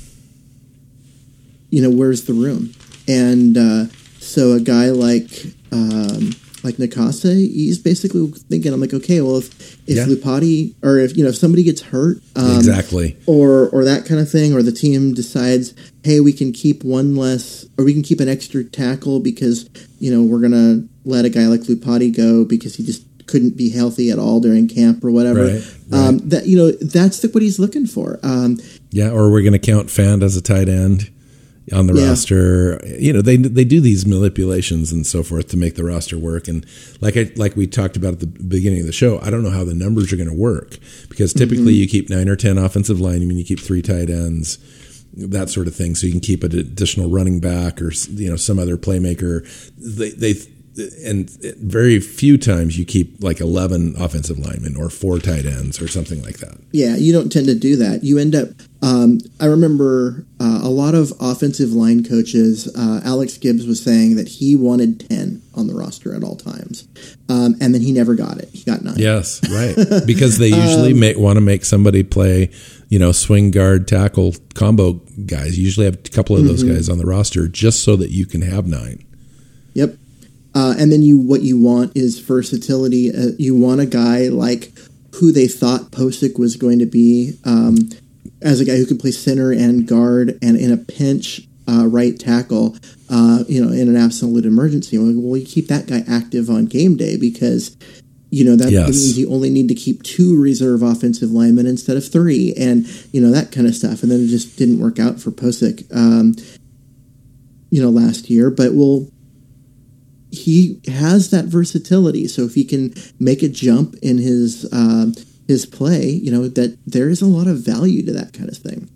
You know, where's the room? And uh, so a guy like um, like Nakasa, he's basically thinking, I'm like, okay, well, if if yeah. Lupati or if you know if somebody gets hurt, um, exactly, or or that kind of thing, or the team decides, hey, we can keep one less, or we can keep an extra tackle because you know we're gonna let a guy like Lupati go because he just couldn't be healthy at all during camp or whatever. Right, right. Um, that you know that's the, what he's looking for. Um, yeah, or we're gonna count Fant as a tight end on the yeah. roster. You know, they they do these manipulations and so forth to make the roster work. And like I like we talked about at the beginning of the show, I don't know how the numbers are going to work because typically mm-hmm. you keep nine or ten offensive linemen, you keep three tight ends, that sort of thing. So you can keep an additional running back or you know some other playmaker. They they and very few times you keep like eleven offensive linemen or four tight ends or something like that. Yeah, you don't tend to do that. You end up, um, I remember uh, a lot of offensive line coaches, uh, Alex Gibbs was saying that he wanted ten on the roster at all times. Um, and then he never got it. He got nine. Yes, right. Because they usually um, make, want to make somebody play, you know, swing guard, tackle, combo guys. You usually have a couple of mm-hmm. those guys on the roster just so that you can have nine. Yep. Uh, and then you, what you want is versatility. Uh, you want a guy like who they thought Posick was going to be um, as a guy who could play center and guard, and in a pinch uh, right tackle, uh, you know, in an absolute emergency. Well, you keep that guy active on game day because, you know, that yes. means you only need to keep two reserve offensive linemen instead of three, and, you know, that kind of stuff. And then it just didn't work out for Posick, um, you know, last year. But we'll, he has that versatility. So if he can make a jump in his uh, his play, you know, that there is a lot of value to that kind of thing.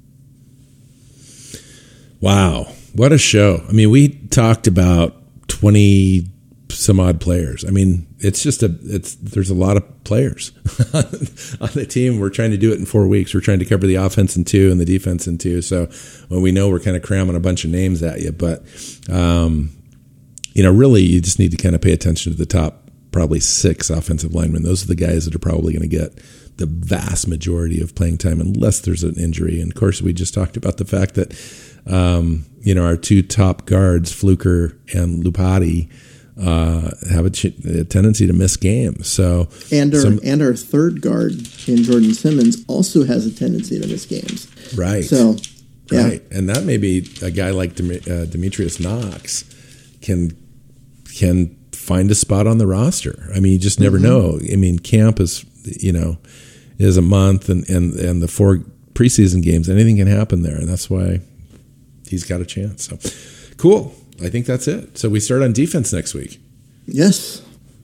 Wow. What a show. I mean, we talked about twenty some odd players. I mean, it's just a, it's, there's a lot of players on the team. We're trying to do it in four weeks. We're trying to cover the offense in two and the defense in two. So when we know we're kind of cramming a bunch of names at you, but, um, you know, really you just need to kind of pay attention to the top probably six offensive linemen. Those are the guys that are probably going to get the vast majority of playing time unless there's an injury. And of course, we just talked about the fact that, um, you know, our two top guards, Fluker and Lupati, uh, have a, ch- a tendency to miss games. So and our some, and our third guard in Jordan Simmons also has a tendency to miss games. Right. So yeah. Right. And that may be a guy like Dem- uh, Demetrius Knox can can find a spot on the roster. I mean, you just never mm-hmm. know. I mean, camp is, you know, is a month, and, and, and the four preseason games, anything can happen there. And that's why he's got a chance. So cool. I think that's it. So we start on defense next week. Yes.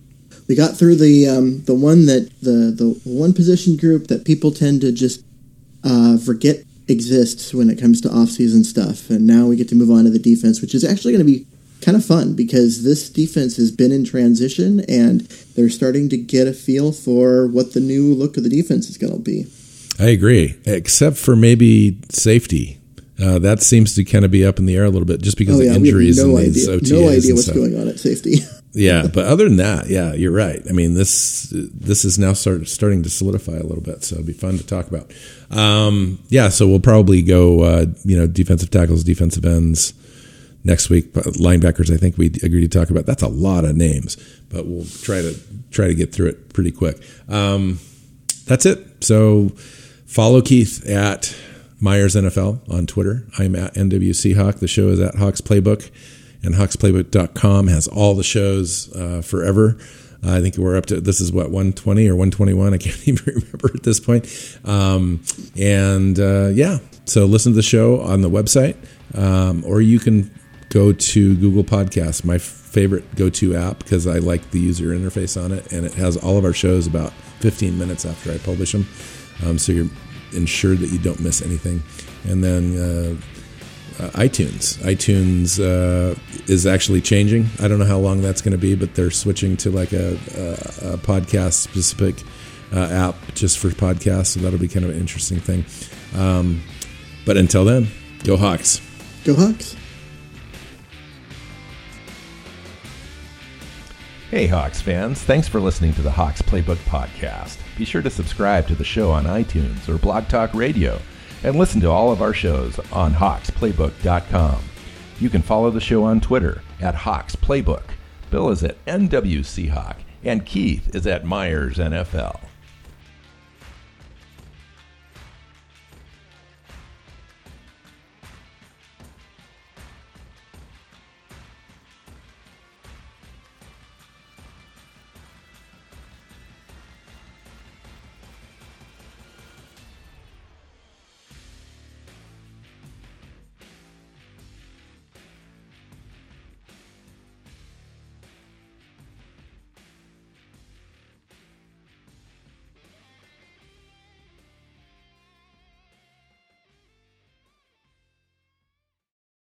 We got through the um, the one that the, the one position group that people tend to just uh, forget exists when it comes to off-season stuff. And now we get to move on to the defense, which is actually going to be kind of fun because this defense has been in transition and they're starting to get a feel for what the new look of the defense is going to be. I agree, except for maybe safety. Uh, that seems to kind of be up in the air a little bit just because oh, yeah, of injuries no and these idea, O T As. No idea what's stuff. going on at safety. Yeah, but other than that, yeah, you're right. I mean, this this is now start, starting to solidify a little bit, so it'll be fun to talk about. Um, yeah, so we'll probably go, uh, you know, defensive tackles, defensive ends next week. Linebackers, I think we agreed to talk about. That's a lot of names, but we'll try to try to get through it pretty quick. Um, that's it. So follow Keith at Myers N F L on Twitter. I'm at N W C Hawk. The show is at Hawks Playbook, and hawks playbook dot com has all the shows uh, forever. Uh, I think we're up to, this is what, one twenty or one twenty-one? I can't even remember at this point. Um, and uh, yeah, so listen to the show on the website, um, or you can go to Google Podcasts, my favorite go-to app, because I like the user interface on it, and it has all of our shows about fifteen minutes after I publish them. Um, so you're ensured that you don't miss anything. And then uh, uh, iTunes. iTunes uh, is actually changing. I don't know how long that's going to be, but they're switching to like a, a, a podcast-specific uh, app just for podcasts, so that'll be kind of an interesting thing. Um, but until then, go Hawks. Go Hawks. Hey Hawks fans, thanks for listening to the Hawks Playbook Podcast. Be sure to subscribe to the show on iTunes or Blog Talk Radio and listen to all of our shows on hawks playbook dot com. You can follow the show on Twitter at Hawks Playbook. Bill is at N W C Hawk and Keith is at Myers N F L.